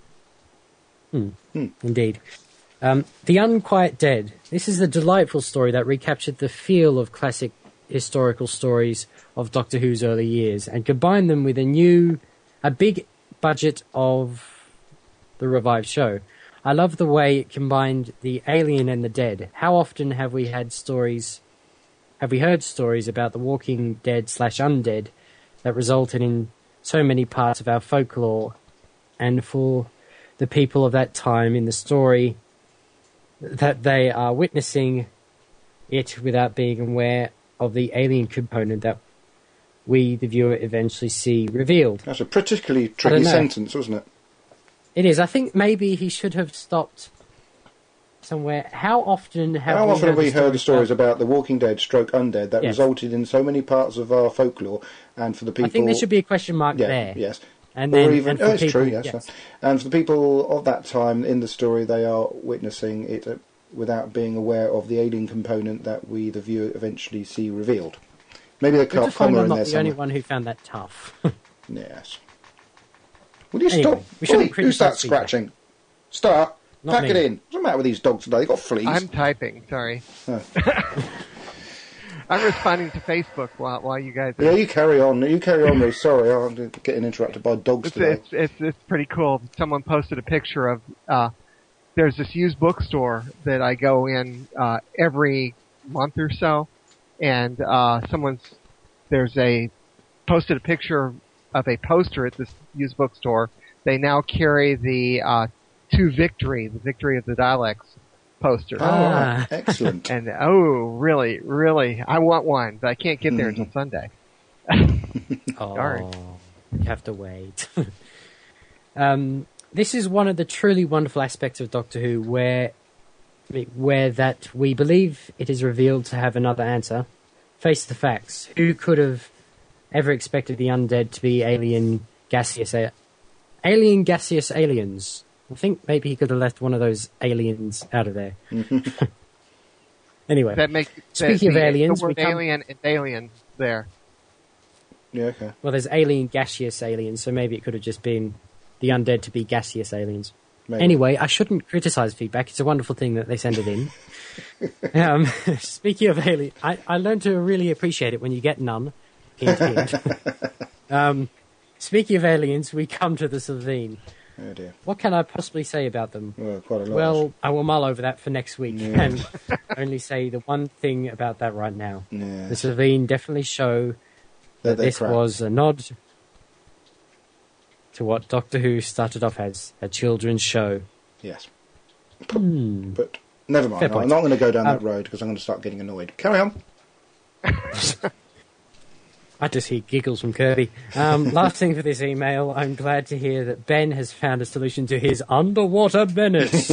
Indeed. Um, The Unquiet Dead. This is a delightful story that recaptured the feel of classic historical stories of Doctor Who's early years and combined them with a new, a big budget of the revived show. I love the way it combined the alien and the dead. How often have we had stories, have we heard stories about the walking dead slash undead that resulted in so many parts of our folklore, and for the people of that time in the story that they are witnessing it without being aware of the alien component that we, the viewer, eventually see revealed. That's a particularly don't tricky know. sentence, wasn't it? It is. I think maybe he should have stopped somewhere. How often have How we often have we heard the stories about? about the Walking Dead stroke undead that Yes. resulted in so many parts of our folklore and for the people... I think there should be a question mark yeah, there. yes. And Or then, even, and for oh, it's people, true, yes. And for the people of that time in the story, they are witnessing it uh, without being aware of the alien component that we, the viewer, eventually see revealed. Maybe they Good to can't find comma I'm in not there the only somewhere. one who found that tough. Yes. Will you Anyway, stop? we Oi, shouldn't who's that criticise feedback. scratching? Star, Not pack me. it in. What's the matter with these dogs today? They've got fleas. I'm typing. Sorry. Oh. I'm responding to Facebook while while you guys. Are, Yeah, you carry on. You carry on, Reece. Sorry, I'm getting interrupted by dogs it's, today. it's it's it's pretty cool. Someone posted a picture of. Uh, there's this used bookstore that I go in uh, every month or so, and uh, someone's there's a posted a picture of a poster at this used bookstore. They now carry the uh, to victory, the victory of the Daleks poster. Oh, Ah. excellent. And oh, really, really, I want one, but I can't get there until Sunday. Oh, Darn. you have to wait. Um, this is one of the truly wonderful aspects of Doctor Who, where where that we believe it is revealed to have another answer. Face the facts. Who could have ever expected the undead to be alien gaseous a- alien gaseous aliens? I think maybe he could have left one of those aliens out of there. Anyway, That makes speaking of the, aliens, the word we come- alien and alien there. Yeah, okay. well, there's alien gaseous aliens, so maybe it could have just been the undead to be gaseous aliens. Maybe. Anyway, I shouldn't criticise feedback. It's a wonderful thing that they send it in. um, speaking of alien, I, I learned to really appreciate it when you get none. Hint, hint. um, speaking of aliens, we come to the Sylvine. Oh dear. What can I possibly say about them? Well, quite a lot. Well, I will mull over that for next week Yeah. and only say the one thing about that right now. Yeah. The Sylvine definitely show That that they're this crap. was a nod to what Doctor Who started off as, a children's show. Yes. Hmm. But never mind. Fair I'm point. not going to go down Um, that road because I'm going to start getting annoyed. Carry on. I just hear giggles from Kirby. Um, last thing for this email, I'm glad to hear that Ben has found a solution to his underwater menace.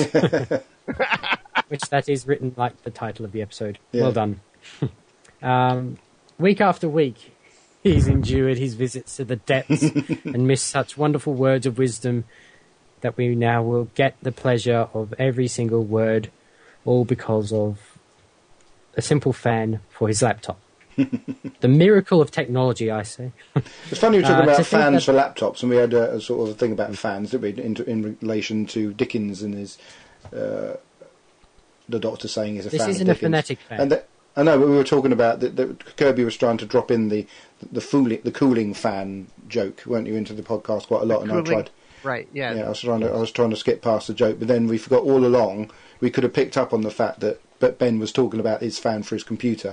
Which that is written like the title of the episode. Yeah. Well done. um, week after week, he's endured his visits to the depths and missed such wonderful words of wisdom that we now will get the pleasure of every single word, all because of a simple fan for his laptop. The miracle of technology, I say. It's funny you're talking Uh, about to think fans that- for laptops, and we had a, a sort of thing about fans, didn't we, in, in relation to Dickens and his uh, the Doctor saying he's a This fan isn't of a Dickens. phonetic fan. And that, I know, but we were talking about that, that Kirby was trying to drop in the the, fooling, the cooling fan joke, weren't you, into the podcast quite a lot? And I Cooling- tried. Right, yeah. Yeah, I was trying to I was trying to skip past the joke, but then we forgot all along. We could have picked up on the fact that, that Ben was talking about his fan for his computer,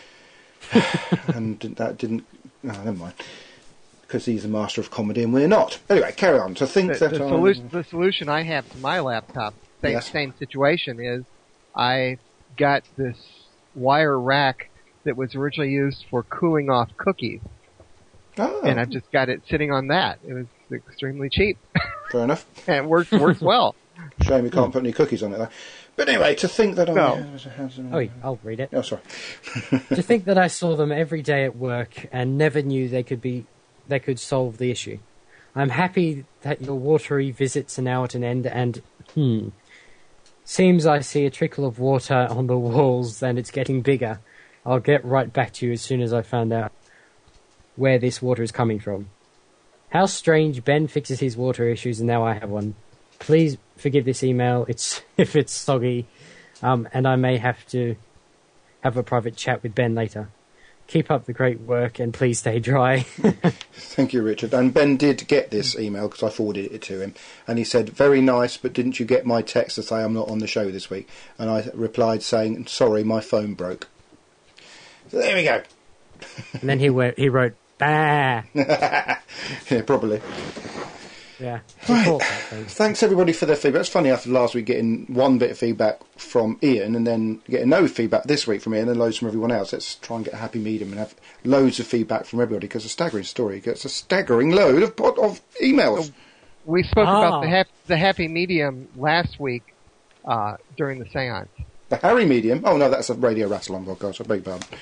and that didn't. Oh, never mind. Because he's a master of comedy and we're not. Anyway, carry on. To think the, that the, I'm- solution, the solution I have to my laptop, same, Yes. same situation, is I got this wire rack that was originally used for cooling off cookies, Oh, and I've just got it sitting on that. It was extremely cheap, fair enough. and it works works well. Shame you can't put any cookies on it though. But anyway, to think that No. I. Oh, I'll read it. Oh, sorry. To think that I saw them every day at work and never knew they could be, they could solve the issue. I'm happy that your watery visits are now at an end, and hmm, seems I see a trickle of water on the walls, and it's getting bigger. I'll get right back to you as soon as I find out where this water is coming from. How strange! Ben fixes his water issues, and now I have one. Please forgive this email. It's if it's soggy, um, and I may have to have a private chat with Ben later. Keep up the great work, and please stay dry. Thank you, Richard. And Ben did get this email because I forwarded it to him, and he said, "Very nice, but didn't you get my text to say I'm not on the show this week?" And I replied saying, "Sorry, my phone broke." So there we go. And then he wa- he wrote, "Bah." Yeah, probably. Yeah. He caught that thing. Thanks everybody for their feedback. It's funny after last week getting one bit of feedback from Ian and then getting no feedback this week from Ian and loads from everyone else. Let's try and get a happy medium and have loads of feedback from everybody because a staggering story gets a staggering load of pod- of emails. We spoke Ah. about the hap- the happy medium last week uh, during the seance. The Harry medium. Oh no, that's a Radio Rassilon podcast. I beg your pardon.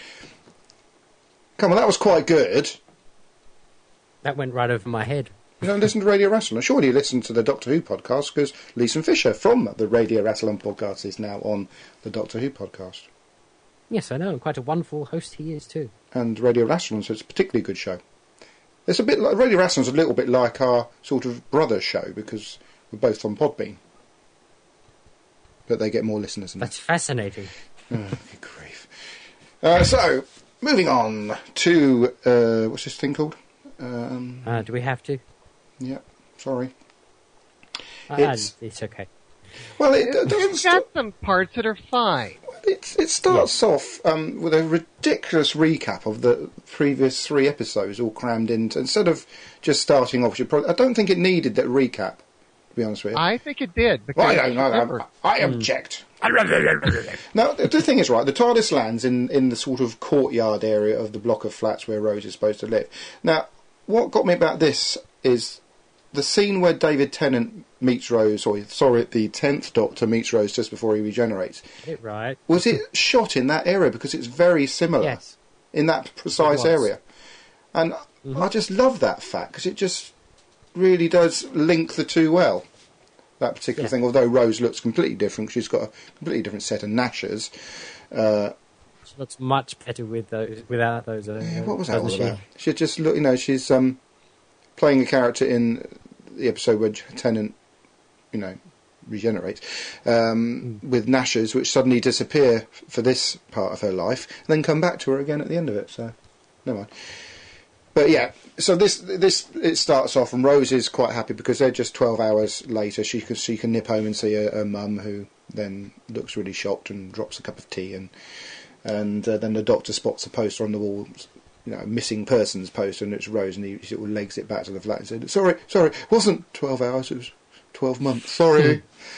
Come on, that was quite good. That went right over my head. You don't listen to Radio Rassilon. Surely you listen to the Doctor Who podcast because Leeson Fisher from the Radio Rassilon podcast is now on the Doctor Who podcast. Yes, I know. And quite a wonderful host he is too. And Radio Rassilon, so it's a particularly good show. It's a bit like Radio Rassilon's a little bit like our sort of brother show because we're both on Podbean, but they get more listeners than That's fascinating. Oh, good grief. Uh, so, moving on to uh, what's this thing called? Um, Uh, do we have to? yeah, sorry. Uh, It's- it's okay. Well, it, it doesn't. It's St- got some parts that are fine. it, it starts off um, with a ridiculous recap of the previous three episodes, all crammed into. Instead of just starting off, you probably, I don't think it needed that recap. To be honest with you. I think it did. Because Well, I don't know. remember, I, I object. Now, the, the thing is, right, the TARDIS lands in, in the sort of courtyard area of the block of flats where Rose is supposed to live. Now, what got me about this is the scene where David Tennant meets Rose, or sorry, the tenth Doctor meets Rose just before he regenerates. Get it right. Was it shot in that area? Because it's very similar Yes. in that precise was. area. And Mm-hmm. I just love that fact, because it just really does link the two well. That particular Yeah. thing, although Rose looks completely different, she's got a completely different set of gnashers. Uh, She looks much better with those, without those. Uh, yeah, what was that all doesn't she? about? She just look, you know, she's um, playing a character in the episode where Tennant, you know, regenerates um, Mm. with gnashers, which suddenly disappear for this part of her life, and then come back to her again at the end of it. So, never mind. But yeah, so this this it starts off, and Rose is quite happy because they're just twelve hours later. She can she can nip home and see her, her mum, who then looks really shocked and drops a cup of tea, and and uh, then the Doctor spots a poster on the wall, you know, missing persons poster, and it's Rose, and he sort of legs it back to the flat and said, "Sorry, sorry, it wasn't twelve hours, it was twelve months. Sorry."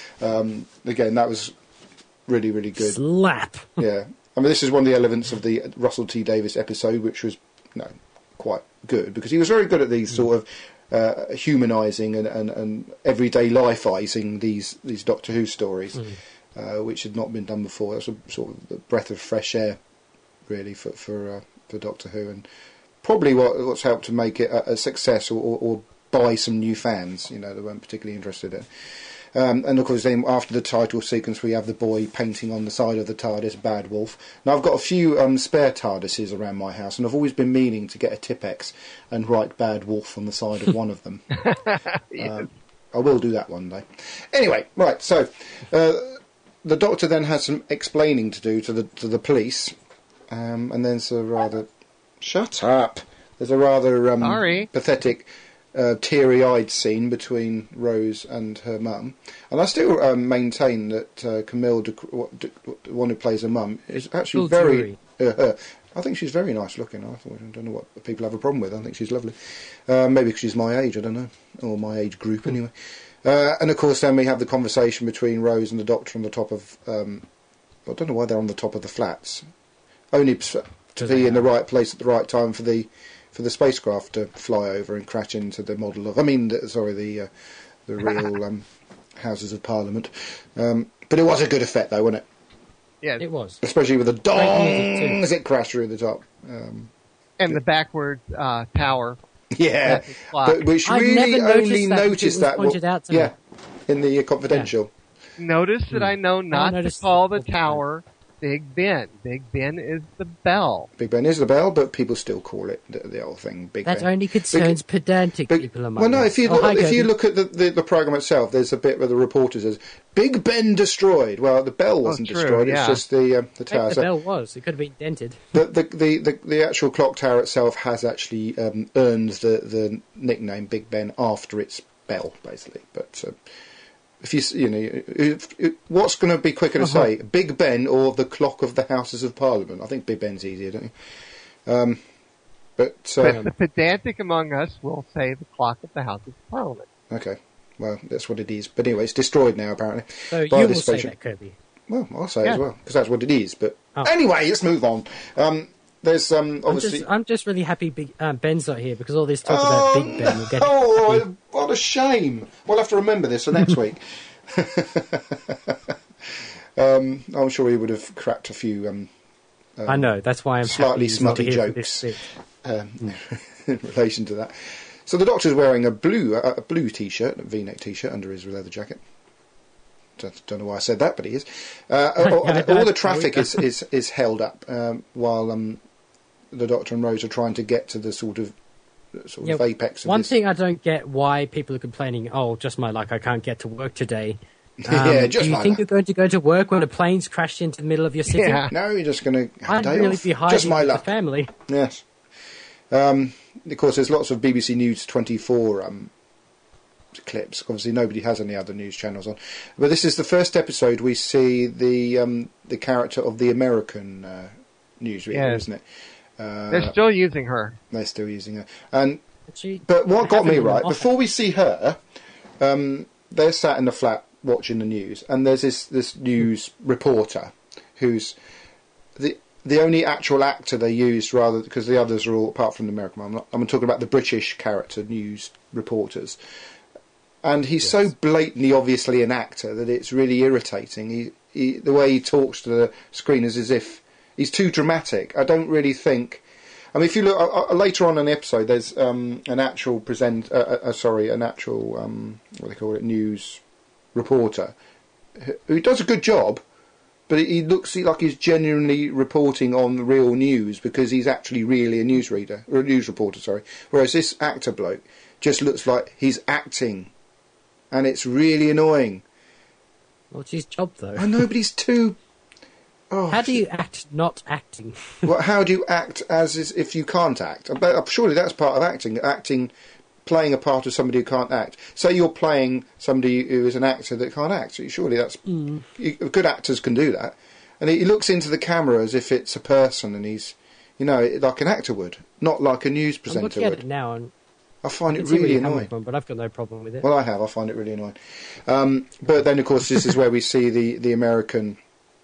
um, again, that was really really good. Slap. Yeah, I mean, this is one of the elements of the Russell T Davies episode, which was, you know, quite good, because he was very good at these sort of uh, humanising and, and, and everyday lifeising these these Doctor Who stories, Mm. uh, which had not been done before. That's a sort of a breath of fresh air, really, for for uh, for Doctor Who, and probably what what's helped to make it a, a success, or, or, or buy some new fans, you know, that weren't particularly interested in. Um, and of course, then after the title sequence, we have the boy painting on the side of the TARDIS, Bad Wolf. Now, I've got a few um, spare TARDISes around my house, and I've always been meaning to get a Tipex and write Bad Wolf on the side of one of them. Yes. um, I will do that one day. Anyway, right, so uh, the Doctor then has some explaining to do to the to the police, um, and then there's a rather... Shut up! There's a rather um, Sorry. pathetic... Uh, teary-eyed scene between Rose and her mum, and I still um, maintain that uh, Camille, de, de, the one who plays her mum, is actually Still very. Uh, her. I think she's very nice looking. I, thought, I don't know what people have a problem with. I think she's lovely. Uh, maybe because she's my age. I don't know, or my age group anyway. Uh, and of course, then we have the conversation between Rose and the Doctor on the top of. Um, I don't know why they're on the top of the flats. Only to be in the right place at the right time for the. for the spacecraft to fly over and crash into the model of, I mean, the, sorry, the uh, the real um, Houses of Parliament. Um, but it was a good effect, though, wasn't it? Yes. It was. Especially with the Great music, too. dong as it crashed through the top. Um, And the backward uh, tower. yeah, That's the clock. but which I'd really never noticed only that until it noticed was that. pointed out to yeah, me. in the uh, confidential. Notice that I know not to noticed call the the- tower Big Ben. Big Ben is the bell. Big Ben is the bell, but people still call it the, the old thing, Big That Ben. only concerns Big- pedantic Big- people among well, no. us. If you Oh, look, hi, if you Kirby. look at the, the, the program itself, there's a bit where the reporter says Big Ben destroyed. Well, the bell wasn't true, destroyed. yeah. It's just the uh, the I tower. think So the bell was. It could have been dented. the, the, the, the, the actual clock tower itself has actually um, earned the, the nickname Big Ben after its bell, basically. But uh, if you s- you know, if, if, what's going to be quicker to Uh-huh. say, Big Ben or the clock of the Houses of Parliament? I think Big Ben's easier, don't you? Um, but uh, But the pedantic among us will say the clock of the House of Parliament. okay, well that's what it is. But anyway, it's destroyed now apparently. So by you will this say spaceship. that, Kirby. Well, I'll say it Yeah. as well because that's what it is. But Oh. anyway, let's move on. Um, there's um, I'm obviously. just, I'm just really happy Big, um, Ben's not here because all this talk Oh, about Big Ben will get oh, happy. what a shame. We'll have to remember this for next week. um, I'm sure he would have cracked a few um, um, I know, that's why I'm slightly happy he's not smutty here for jokes. this bit. um, in relation to that. So the Doctor's wearing a blue a, a blue T-shirt, a V-neck T-shirt under his leather jacket. Don't, don't know why I said that, but he is. Uh, all, Yeah, I all don't- the traffic is, is, is held up um, while um, the Doctor and Rose are trying to get to the sort of sort of Yeah, apex of One this. thing I don't get why people are complaining, oh, just my luck, I can't get to work today. Um, Yeah, just do you my think luck. you're going to go to work when a plane's crashed into the middle of your city? Yeah. No, you're just going to have a I'd day really off. be hiding Just my with the luck. family. Yes. Um, of course, there's lots of B B C News twenty-four um, clips. Obviously, nobody has any other news channels on. But this is the first episode we see the um, the character of the American uh, newsreader, Yes. isn't it? Uh, They're still using her. they're still using her. And But, she, but what I got haven't me in right, the office. before we see her, um, they're sat in the flat watching the news, and there's this, this news reporter who's the the only actual actor they used, rather because the others are all, apart from the American one, I'm, not, I'm talking about the British character news reporters. and he's Yes. so blatantly, obviously an actor that it's really irritating. He, he, the way he talks to the screen is as if he's too dramatic. I don't really think. I mean, if you look uh, uh, later on in the episode, there's um, an actual present. Uh, uh, sorry, an actual um, what do they call it, news reporter who- who does a good job, but he looks like he's genuinely reporting on the real news because he's actually really a newsreader or a news reporter. Sorry, whereas this actor bloke just looks like he's acting, and it's really annoying. What's his job, though? I know, but he's too. Oh, How do you act not acting? Well, how do you act as is if you can't act? But surely that's part of acting. Acting, playing a part of somebody who can't act. Say you're playing somebody who is an actor that can't act. Surely that's Mm. you, good actors can do that. And he looks into the camera as if it's a person, and he's, you know, like an actor would, not like a news I'm presenter looking at would. it now, and I find I it can see where really you're coming annoying. from, but I've got no problem with it. Well, I have. I find it really annoying. Um, but then, of course, this is where we see the the American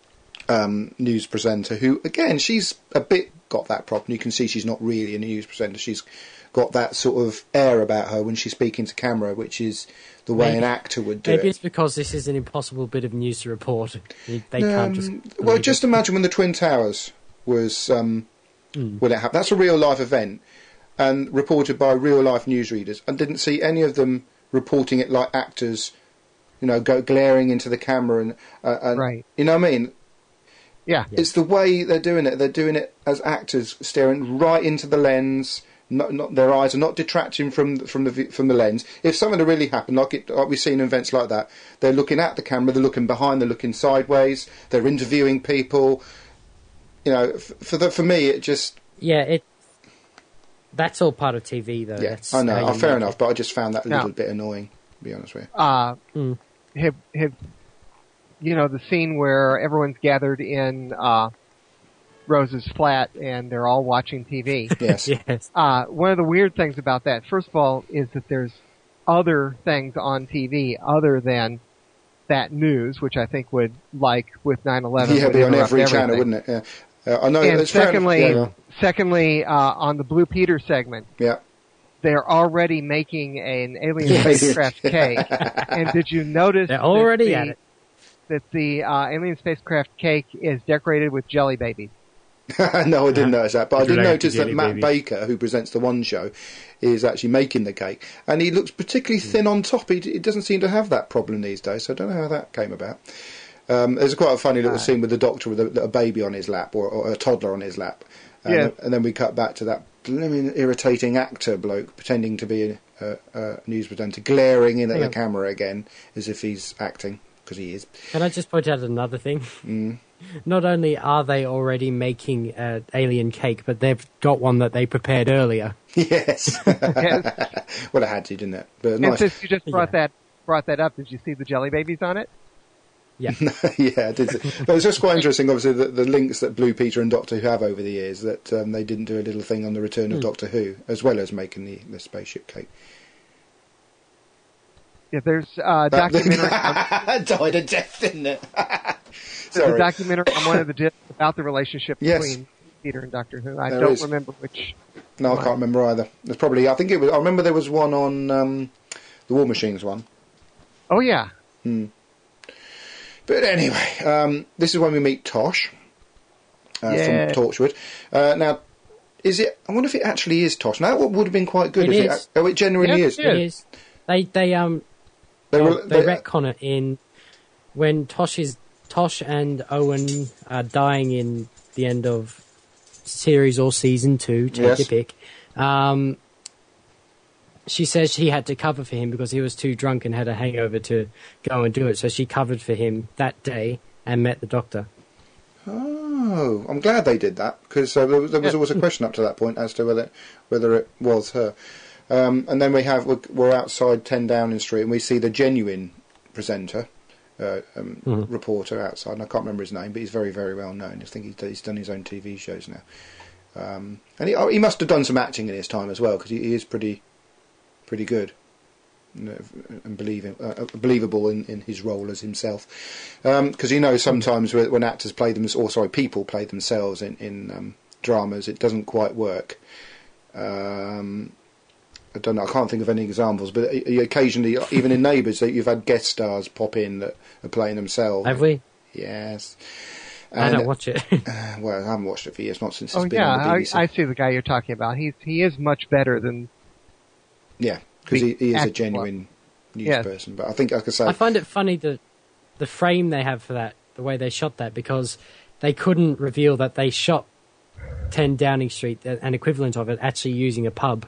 um, news presenter, who, again, she's a bit got that problem. You can see she's not really a news presenter. She's got that sort of air about her when she's speaking to camera, which is the way Maybe- an actor would do Maybe it. it's because this is an impossible bit of news to report. They they can't just. Um, well, believe just it. imagine when the Twin Towers was um, Mm. when it happened. That's a real life event, and reported by real life newsreaders, and didn't see any of them reporting it like actors, you know, go glaring into the camera and, uh, and Right. you know what I mean. Yeah. Yeah. It's the way they're doing it. They're doing it as actors, staring right into the lens. Not, not their eyes are not detracting from from the vi- from the lens. If something had really happened, like it, like we've seen in events like that, they're looking at the camera, they're looking behind, they're looking sideways, they're interviewing people. You know, f- for the, for me, it just Yeah, it. That's all part of T V, though. yeah. That's I know, how oh, you fair make enough, it. but I just found that a No. little bit annoying. To be honest with you. Uh, Mm. have, have, you know, the scene where everyone's gathered in, uh, Rose's flat and they're all watching T V. Yes. Yes. Uh, one of the weird things about that, first of all, is that there's other things on T V other than that news, which I think would, like with nine eleven, Yeah, would be on interrupt every everything. channel, wouldn't it? Yeah. Uh, I know. And it's fair enough. secondly, Yeah, secondly, uh, on the Blue Peter segment, yeah. they're already making an alien Yes. spacecraft cake. And did you notice They're already that at the, it. that the uh, alien spacecraft cake is decorated with jelly babies? No, I didn't notice that, but I did Related notice to that Jelly Matt Babies. Baker, who presents the One Show, is actually making the cake, and he looks particularly thin on top. He, he doesn't seem to have that problem these days, so I don't know how that came about. Um, there's quite a funny little Right. scene with the doctor with a, a baby on his lap, or, or a toddler on his lap, and, Yeah. and then we cut back to that blimmin' irritating actor bloke pretending to be a, a, a news presenter, glaring in at Yeah. the camera again as if he's acting, because he is. Can I just point out another thing? Mm. Not only are they already making uh, alien cake, but they've got one that they prepared earlier. Yes. Yes. Well, it had to, didn't it? But And nice. since you just brought Yeah. that brought that up, did you see the jelly babies on it? Yeah. Yeah, I did. But it's just quite interesting, obviously, the, the links that Blue Peter and Doctor Who have over the years, that um, they didn't do a little thing on the return of Hmm. Doctor Who, as well as making the, the spaceship cake. Yeah, there's a That- documentary. died a death, didn't it? There's a Sorry. documentary on one of the discs about the relationship Yes. between Peter and Doctor Who. I There don't is. remember which. No, I can't remember either. There's probably, I think it was, I remember there was one on um, the War Machines one. Oh yeah, But anyway, um, this is when we meet Tosh uh, Yeah. from Torchwood. Uh, now, is it? I wonder if it actually is Tosh. Now, that would have been quite good It if is. it. Oh, it genuinely Yeah, is. yeah. It is. They they um They oh, were. they, they- retcon it in when Tosh is Tosh and Owen are dying in the end of series or season two. Take Yes. your pick. Um, she says she had to cover for him because he was too drunk and had a hangover to go and do it. So she covered for him that day and met the Doctor. Oh, I'm glad they did that, because uh, there was, there was Yeah. always a question up to that point as to whether whether it was her. Um, and then we have we're, we're outside ten Downing Street, and we see the genuine presenter, uh, um, Mhm. reporter outside. And I can't remember his name, but he's very very well known. I think he's, he's done his own T V shows now. Um, and he, oh, he must have done some acting in his time as well, because he, he is pretty pretty good. You know, and believing, uh, believable in, in his role as himself, because you know sometimes when when actors play them, or sorry, people play themselves in in um, dramas, it doesn't quite work. Um, I don't know. I can't think of any examples, but occasionally, even in Neighbours, that you've had guest stars pop in that are playing themselves. Have we? Yes. I And, don't watch it. uh, well, I haven't watched it for years, not since it's Oh been yeah, on the B I, B C. I see the guy you're talking about. He's he is much better than Yeah, because he, he is a actor. genuine news Yes. person. But I think, like I say, I find it funny that the frame they have for that, the way they shot that, because they couldn't reveal that they shot ten Downing Street, an equivalent of it, actually using a pub.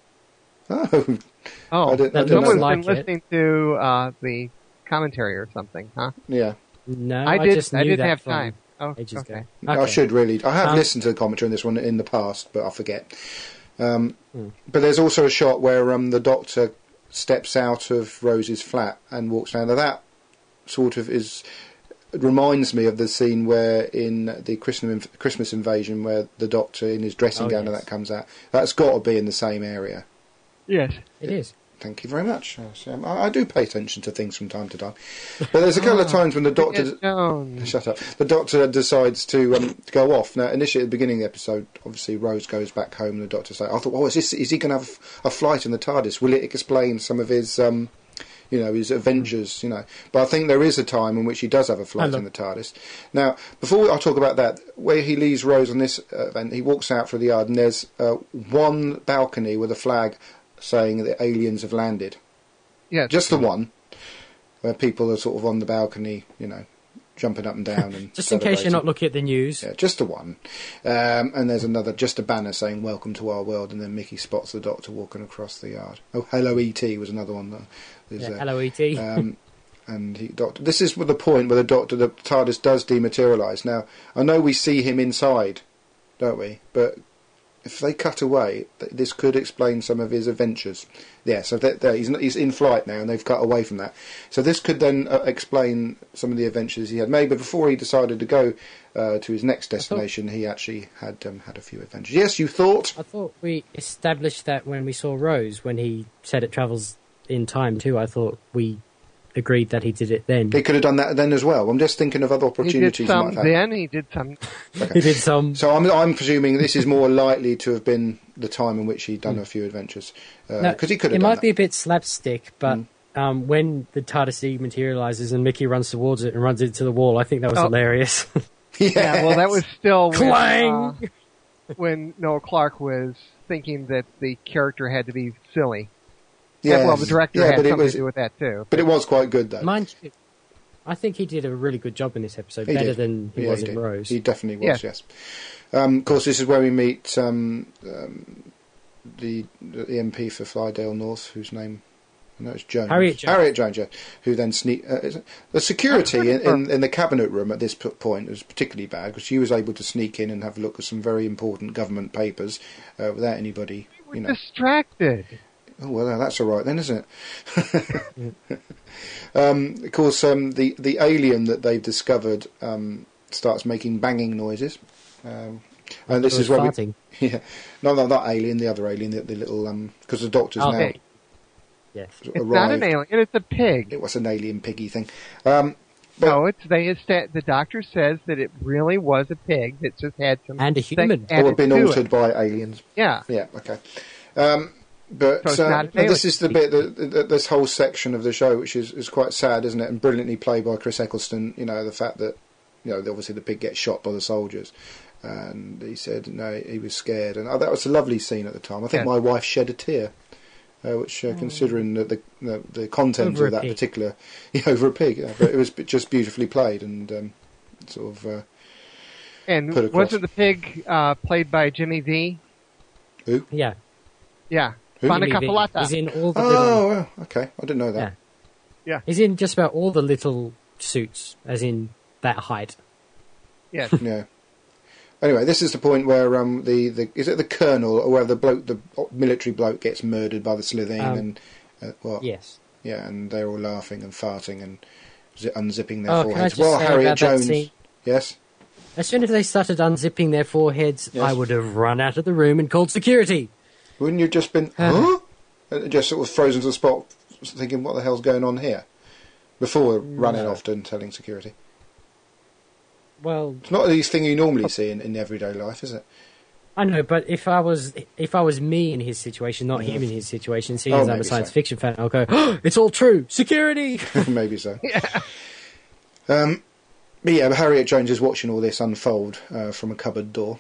oh, oh, I didn't- I That didn't looks know someone's like been it. listening to uh, the commentary or something, huh? yeah. No, I I, did. just knew I didn't that have from time. Oh, ages okay. ago. I Okay. should really. I have Um, listened to the commentary on this one in the past, but I forget. Um, Hmm. But there's also a shot where um, the Doctor steps out of Rose's flat and walks down. Now that sort of is it reminds me of the scene where in the Christmas Christmas Invasion, where the Doctor in his dressing Oh, gown and yes. that comes out. That's got to be in the same area. Yes. It is. Thank you very much. Yes, um, I, I do pay attention to things from time to time. But there's a couple of times when the Doctor... Bridget Jones. Shut up. The Doctor decides to, um, to go off. Now, initially at the beginning of the episode, obviously Rose goes back home and the Doctor says, I thought, oh, is, this, is he going to have a flight in the TARDIS? Will it explain some of his... Um, you know, his adventures, you know. But I think there is a time in which he does have a flight Hello. in the TARDIS. Now, before I talk about that, where he leaves Rose on this uh, event, he walks out through the yard and there's uh, one balcony with a flag saying that aliens have landed. Yes. Just the one, where people are sort of on the balcony, you know, jumping up and down. and Just in case you're celebrating. not looking at the news. Yeah, just the one. Um, and there's another, just a banner saying "Welcome to our world," and then Mickey spots the Doctor walking across the yard. Oh, hello E T was another one. That is, Yeah, uh, hello, E T. um, and he, Doctor. This is the point where the Doctor, the TARDIS does dematerialise. Now, I know we see him inside, don't we? But if they cut away, th- this could explain some of his adventures. Yeah, so that, that he's, he's in flight now, and they've cut away from that. So this could then uh, explain some of the adventures he had made. But before he decided to go uh, to his next destination, he actually had um, had a few adventures. Yes, you thought? I thought we established that when we saw Rose, when he said it travels in time too. I thought we agreed that he did it then. He could have done that then as well. I'm just thinking of other He opportunities did he some might have had. then. He did some. He did some. So I'm, I'm presuming this is more likely to have been the time in which he'd done a few adventures. Because No, he could have it done might that. be a bit slapstick, but Mm. um, when the TARDIS dematerializes and Mickey runs towards it and runs into the wall, I think that was Oh. hilarious. Yeah. Well, that was still when, Clang! uh, when Noel Clark was thinking that the character had to be silly. Yes. Well, the director yeah, had but it something was, to do with that too. but it was quite good though. Mind you, I think he did a really good job in this episode, He better did. than he Yeah, was he in did. Rose. He definitely was. Yeah. Yes. Um, of course, this is where we meet um, um, the the M P for Flydale North, whose name. No, it's Jones. Harriet Jones. Harriet Jones, yeah, who then sneak. Uh, is it- the security in, in, in the cabinet room at this p- point was particularly bad because she was able to sneak in and have a look at some very important government papers uh, without anybody, We're you know. distracted. Oh well, that's all right then, isn't it? um, of course, um, the the alien that they've discovered um, starts making banging noises, um, and this It was is where we, farting. yeah, no, no, not alien, the other alien, the, the little um, because the Doctor's Oh, now okay. Yes. It's not an arrived. alien. It's a pig. It was an alien piggy thing. Um, but No, it's they. It's that the doctor says that it really was a pig that just had some And a thing human. added or have been to it. altered by aliens. Yeah. Yeah, okay. Um, but So it's uh, not an but this alien. is the bit, that, that, this whole section of the show, which is, is quite sad, isn't it? And brilliantly played by Chris Eccleston. You know, the fact that, you know, obviously the pig gets shot by the soldiers. And he said, no, he was scared. And oh, that was a lovely scene at the time. I think Yeah. my wife shed a tear. Uh, which, uh, considering the the, the, the content Over of a that pig. particular, yeah, over a pig, yeah, but it was just beautifully played and um, sort of. Uh, And Put across. wasn't the pig uh, played by Jimmy V? Yeah. Yeah. Who? Fana Jimmy V. Capolata. He's in all the little. oh, well, okay, I didn't know that. Yeah. He's in just about all the little suits, as in that height. Yes. Yeah. Anyway, this is the point where um the, the is it the colonel or where the bloke the military bloke gets murdered by the Slitheen Um, and uh, what? Yes. Yeah, and they're all laughing and farting and zi- unzipping their Oh, can I foreheads. just Well, say Harriet about that Jones. scene? Yes. As soon as they started unzipping their foreheads, Yes. I would have run out of the room and called security. Wouldn't you have just been huh? And just sort of frozen to the spot, thinking what the hell's going on here, before running No. off and telling security? Well, It's not the thing you normally see in, in everyday life, is it? I know, but if I was if I was me in his situation, not him in his situation, seeing Oh, as I'm a maybe science so. fiction fan, I'll go, oh, it's all true. Security! Maybe so. Um, but yeah, Harriet Jones is watching all this unfold uh, from a cupboard door,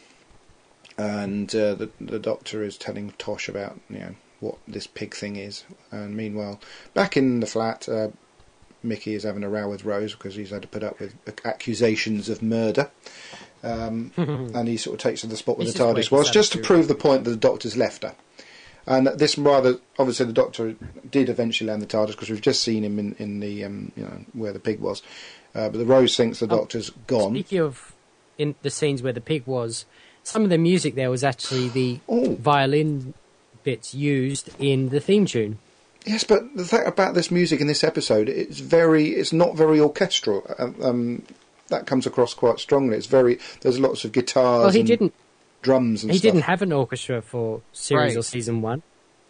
and uh, the the Doctor is telling Tosh about you know what this pig thing is, and meanwhile, back in the flat, uh, Mickey is having a row with Rose because he's had to put up with accusations of murder. Um, and he sort of takes to the spot where He's the just TARDIS making was, just to attitude. prove the point that the Doctor's left her. And this rather, obviously the Doctor did eventually land the TARDIS because we've just seen him in, in the, um, you know, where the pig was. Uh, but the Rose thinks the Oh, Doctor's gone. Speaking of in the scenes where the pig was, some of the music there was actually the Oh. violin bits used in the theme tune. Yes, but the thing about this music in this episode, it's very, it's not very orchestral. Um, um, that comes across quite strongly. It's very, there's lots of guitars Well, he and didn't. drums and He stuff. didn't have an orchestra for series Right. or season one.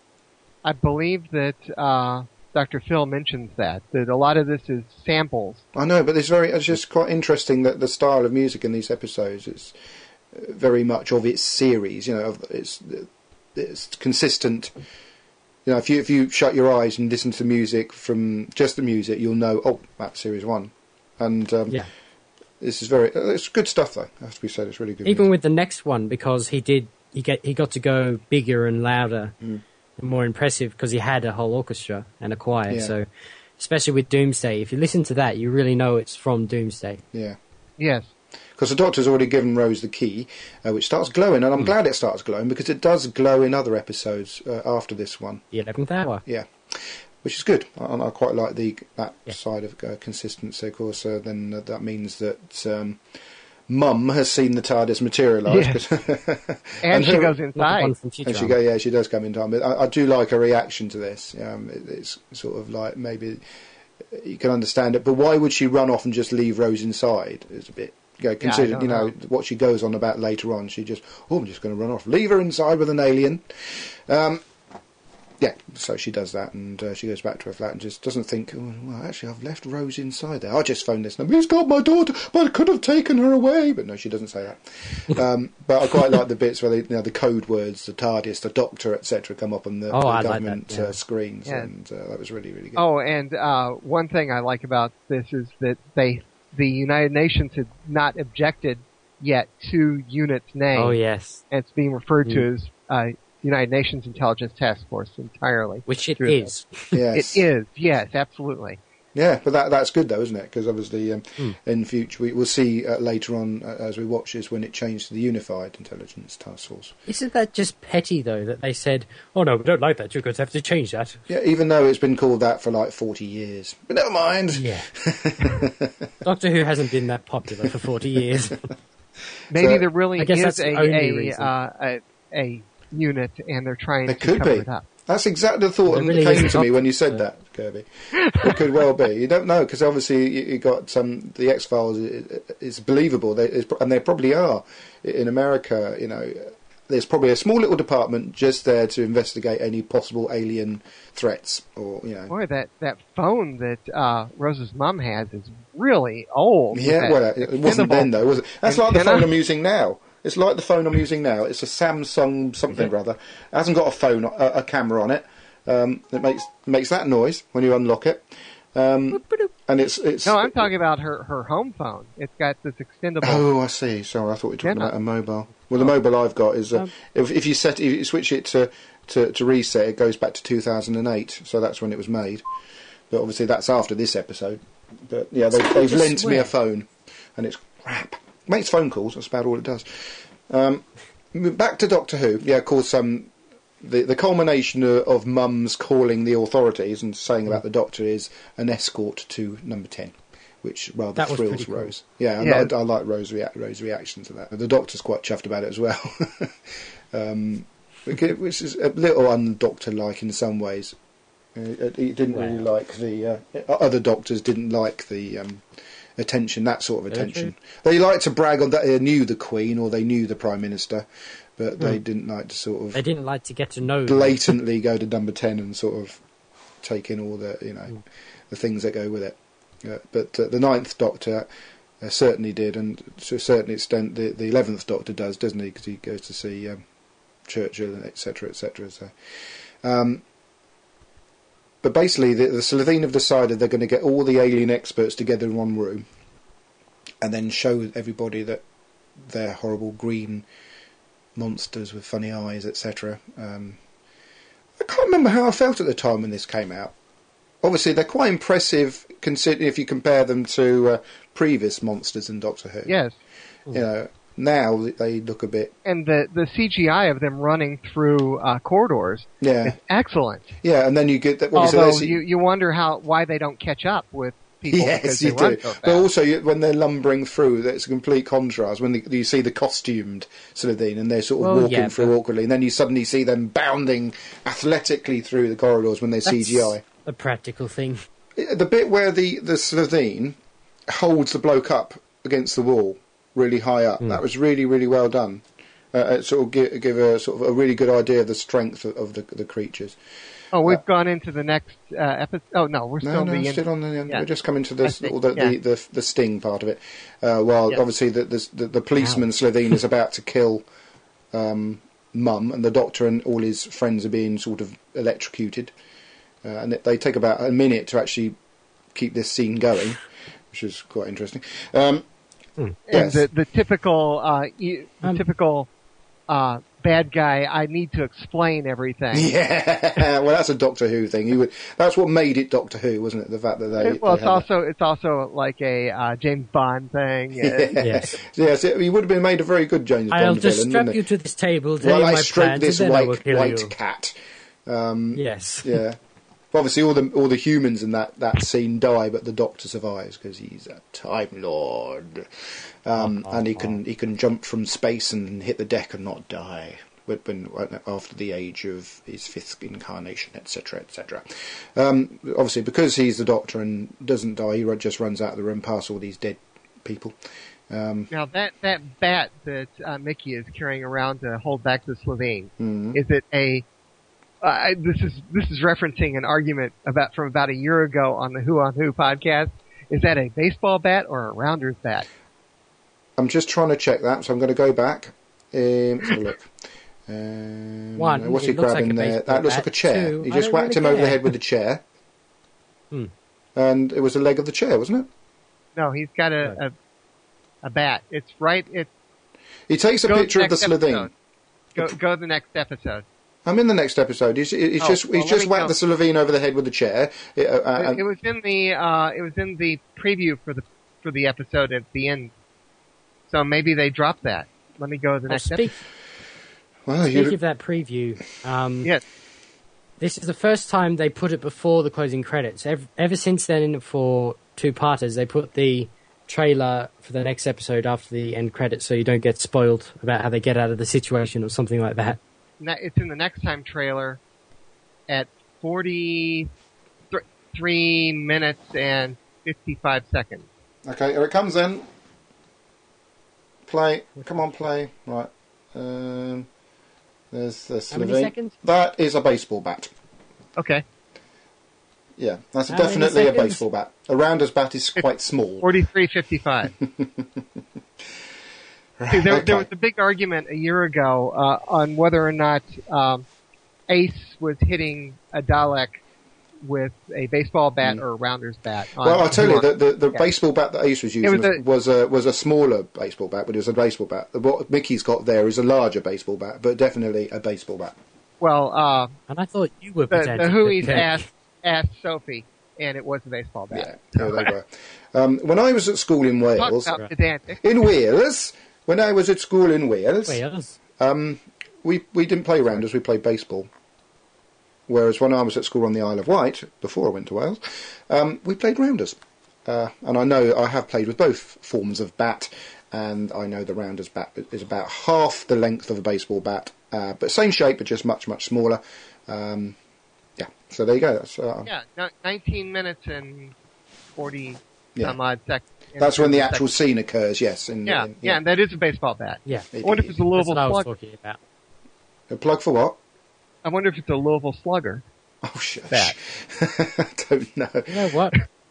I believe that uh, Doctor Phil mentions that that a lot of this is samples. I know, but it's very, it's just quite interesting that the style of music in these episodes is uh, very much of its series. You know, of- it's it's consistent. You know, if you if you shut your eyes and listen to the music from just the music, you'll know. Oh, that's series one, and um, Yeah. this is very. uh, It's good stuff, though. Has to be said. It's really good. Even music. with the next one, because he did, he get he got to go bigger and louder Mm. and more impressive because he had a whole orchestra and a choir. Yeah. So, especially with Doomsday, if you listen to that, you really know it's from Doomsday. Yeah. Yes. Because the Doctor's already given Rose the key, uh, which starts glowing, and I'm glad it starts glowing because it does glow in other episodes uh, after this one. The eleventh hour. Yeah, which is good. I, I quite like the that Yeah. side of uh, consistency. Of course, uh, then uh, that means that um, Mum has seen the TARDIS materialise. Yeah. 'cause- And, she her- goes Not the one inside. from Futurama. And she go, yeah, she does come in time. But I, I do like her reaction to this. Um, it, it's sort of like maybe you can understand it, but why would she run off and just leave Rose inside? It's a bit. You know, consider, don't you know, know. what she goes on about later on. She just, oh, I'm just going to run off, leave her inside with an alien. Um, yeah, so she does that, and uh, she goes back to her flat and just doesn't think, oh, well, actually, I've left Rose inside there. I'll just phone this number. He's got my daughter, but I could have taken her away. But no, she doesn't say that. um, but I quite like the bits where they, you know, the code words, the TARDIS, the Doctor, et cetera, come up on the, Oh, the I like government that, yeah. uh, screens, Yeah. and uh, that was really, really good. Oh, and uh, one thing I like about this is that they, the United Nations had not objected yet to UNIT's name. Oh yes, And it's being referred to Mm. as uh, United Nations Intelligence Task Force entirely. which it Through is. Yes. It is, yes, absolutely. Yeah, but that that's good though, isn't it? Because obviously, um, Mm. in future we will see uh, later on uh, as we watch this when it changed to the Unified Intelligence Task Force. Isn't that just petty though that they said, "Oh no, we don't like that. You're going to have to change that." Yeah, even though it's been called that for like forty years, but never mind. Yeah. Doctor Who hasn't been that popular for forty years. Maybe So, there really I guess is that's a the only a, reason. uh, a a unit, and they're trying It to could cover be. it up. That's exactly the thought There that really came is to me an when you said option. that, Kirby. It could well be. You don't know because obviously you, you got um, the X Files. It's believable, they, it's, and they probably are in America. You know, there's probably a small little department just there to investigate any possible alien threats, or you know. Boy, that, that phone that uh, Rose's mom has is really old. with Yeah, that well, it wasn't extendable then though, was it? That's like the antenna. phone I'm using now. It's like the phone I'm using now. It's a Samsung something or other. It hasn't got a phone, a, a camera on it. Um, it makes makes that noise when you unlock it. Um, and it's it's. No, I'm talking about her, her home phone. It's got this extendable. Oh, I see. Sorry, I thought we were talking Yeah, no. about a mobile. Well, the mobile I've got is uh, Um, if, if you set if you switch it to, to, to reset, it goes back to two thousand eight. So that's when it was made. But obviously that's after this episode. But yeah, they, they've just lent me a swear. phone, and it's crap. It makes phone calls. That's about all it does. Um, back to Doctor Who. Yeah, of course. Um, the the culmination of, of Mum's calling the authorities and saying about the Doctor is an escort to Number Ten, which rather That was thrills pretty cool. Rose. Yeah, I, Yeah. I, I like Rose rea- Rose's reaction to that. The Doctor's quite chuffed about it as well. um, which is a little un-Doctor-like in some ways. Uh, he didn't really Well. like the uh, other Doctors didn't like the um, attention, that sort of Really? attention. They liked to brag on that they knew the Queen or they knew the Prime Minister, but they Hmm. didn't like to sort They of didn't like to get to know them. blatantly go to Number Ten and sort of take in all the you know Hmm. the things that go with it. Uh, but uh, the Ninth Doctor, uh, certainly did, and to a certain extent, the the eleventh Doctor does, doesn't he? Because he goes to see um, Churchill, et cetera, et cetera. So, um, but basically, the, the Slitheen have decided they're going to get all the alien experts together in one room, and then show everybody that they're horrible green monsters with funny eyes, et cetera. Um, I can't remember how I felt at the time when this came out. Obviously, they're quite impressive, considering if you compare them to uh, previous monsters in Doctor Who. Yes. You know, now they look a bit. And the the C G I of them running through uh, corridors Yeah. is excellent. Yeah, and then you get that. Although see, you you wonder how why they don't catch up with people yes, because they you run do. so fast. But also, you, when they're lumbering through, it's a complete contrast. When the, you see the costumed Slitheen and they're sort of Well, walking yeah, through but- awkwardly, and then you suddenly see them bounding athletically through the corridors when they're That's C G I. a practical thing. The bit where the, the Slitheen holds the bloke up against the wall, really high up, Mm. that was really, really well done. Uh, it sort of give, give a sort of a really good idea of the strength of, of the, the creatures. Oh, we've Uh, gone into the next uh, episode. Oh no, we're No, still no, the still on the end. yeah. We're just coming to I this, see, all the, yeah. the, the the sting part of it. Uh, while Yeah. obviously the the, the, the policeman Wow. Slitheen is about to kill um, Mum, and the Doctor and all his friends are being sort of electrocuted, uh, and it, they take about a minute to actually keep this scene going, which is quite interesting. Um, And yes. the the typical uh, e- the Um, typical uh, bad guy. I need to explain everything. Yeah, well, that's a Doctor Who thing. He would. That's what made it Doctor Who, wasn't it? The fact that they. well, they it's had also it's also like a uh, James Bond thing. Uh, that. Yes. Yes, it, he would have been made a very good James Bond I'll villain, just strap wouldn't you it? to this table, tell Well, you I my stroke plans, this and then I will white, kill white you. cat. Um, Yes. yeah. Obviously, all the all the humans in that, that scene die, but the Doctor survives because he's a Time Lord, um, and he can he can jump from space and hit the deck and not die. When, when after the age of his fifth incarnation, et cetera, et cetera. Um, obviously, because he's the Doctor and doesn't die, he just runs out of the room past all these dead people. Um, Now that that bat that uh, Mickey is carrying around to hold back the Slitheen, mhm. is it a? Uh, this is this is referencing an argument about from about a year ago on the Who on Who podcast. Is that a baseball bat or a rounder's bat? I'm just trying to check that, so I'm going to go back. Um, let's have a look. Um, One, what's it he looks grabbing like a there? baseball That looks bat. like a chair. Two, he I just don't whacked really him over the care. head with a chair, Hmm. and it was the leg of the chair, wasn't it? No, he's got a a, a bat. It's right. It's He takes a Go to picture the of the next Slitheen. episode. go go to the next episode. I'm in the next episode. He's, he's Oh, just well, he's let just me whacked go. the Slitheen over the head with a chair. It, uh, uh, It, and- it was in the uh, it was in the preview for the for the episode at the end. So maybe they dropped that. Let me go to the Well, next speak, episode. well, speaking you, of that preview, um, Yes. this is the first time they put it before the closing credits. Ever, ever since then, for two-parters, they put the trailer for the next episode after the end credits, so you don't get spoiled about how they get out of the situation or something like that. Ne- It's in the next time trailer at forty-three minutes and fifty-five seconds. okay, here it comes then. Play. Come on, play. Right. Um, there's the How many Slitheen. seconds? That is a baseball bat. Okay. Yeah, that's How many definitely a seconds? baseball bat. A rounder's bat is quite small. forty-three fifty-five. See, there, Okay. there was a big argument a year ago uh, on whether or not um, Ace was hitting a Dalek with a baseball bat or a rounder's bat. on- Well, I'll tell you, the, the, the Yeah. baseball bat that Ace was using was was, a- was a was a smaller baseball bat, but it was a baseball bat. What Mickey's got there is a larger baseball bat, but definitely a baseball bat. Well, uh, And I thought you were the, pretending. the Who's that- asked, asked Sophie, and it was a baseball Yeah, bat. there they were. Um, when I was at school in Talk Wales, about pedantic. in Wales, when I was at school in Wales, Wales. um, we we didn't play rounders, we played baseball. Whereas when I was at school on the Isle of Wight, before I went to Wales, um, we played rounders. Uh, and I know I have played with both forms of bat, and I know the rounders bat is about half the length of a baseball bat, uh, but same shape, but just much, much smaller. Um, yeah, so there you go. That's, uh, Yeah, no, nineteen minutes and forty Yeah. some odd seconds. that's when the actual scene occurs, yes. In, Yeah, in, yeah, and that is a baseball bat. Yeah, I wonder if it's a that's Louisville what I was Slugger. talking about. A plug for what? I wonder if it's a Louisville Slugger. Oh, shush. Bat. I don't know. You know what?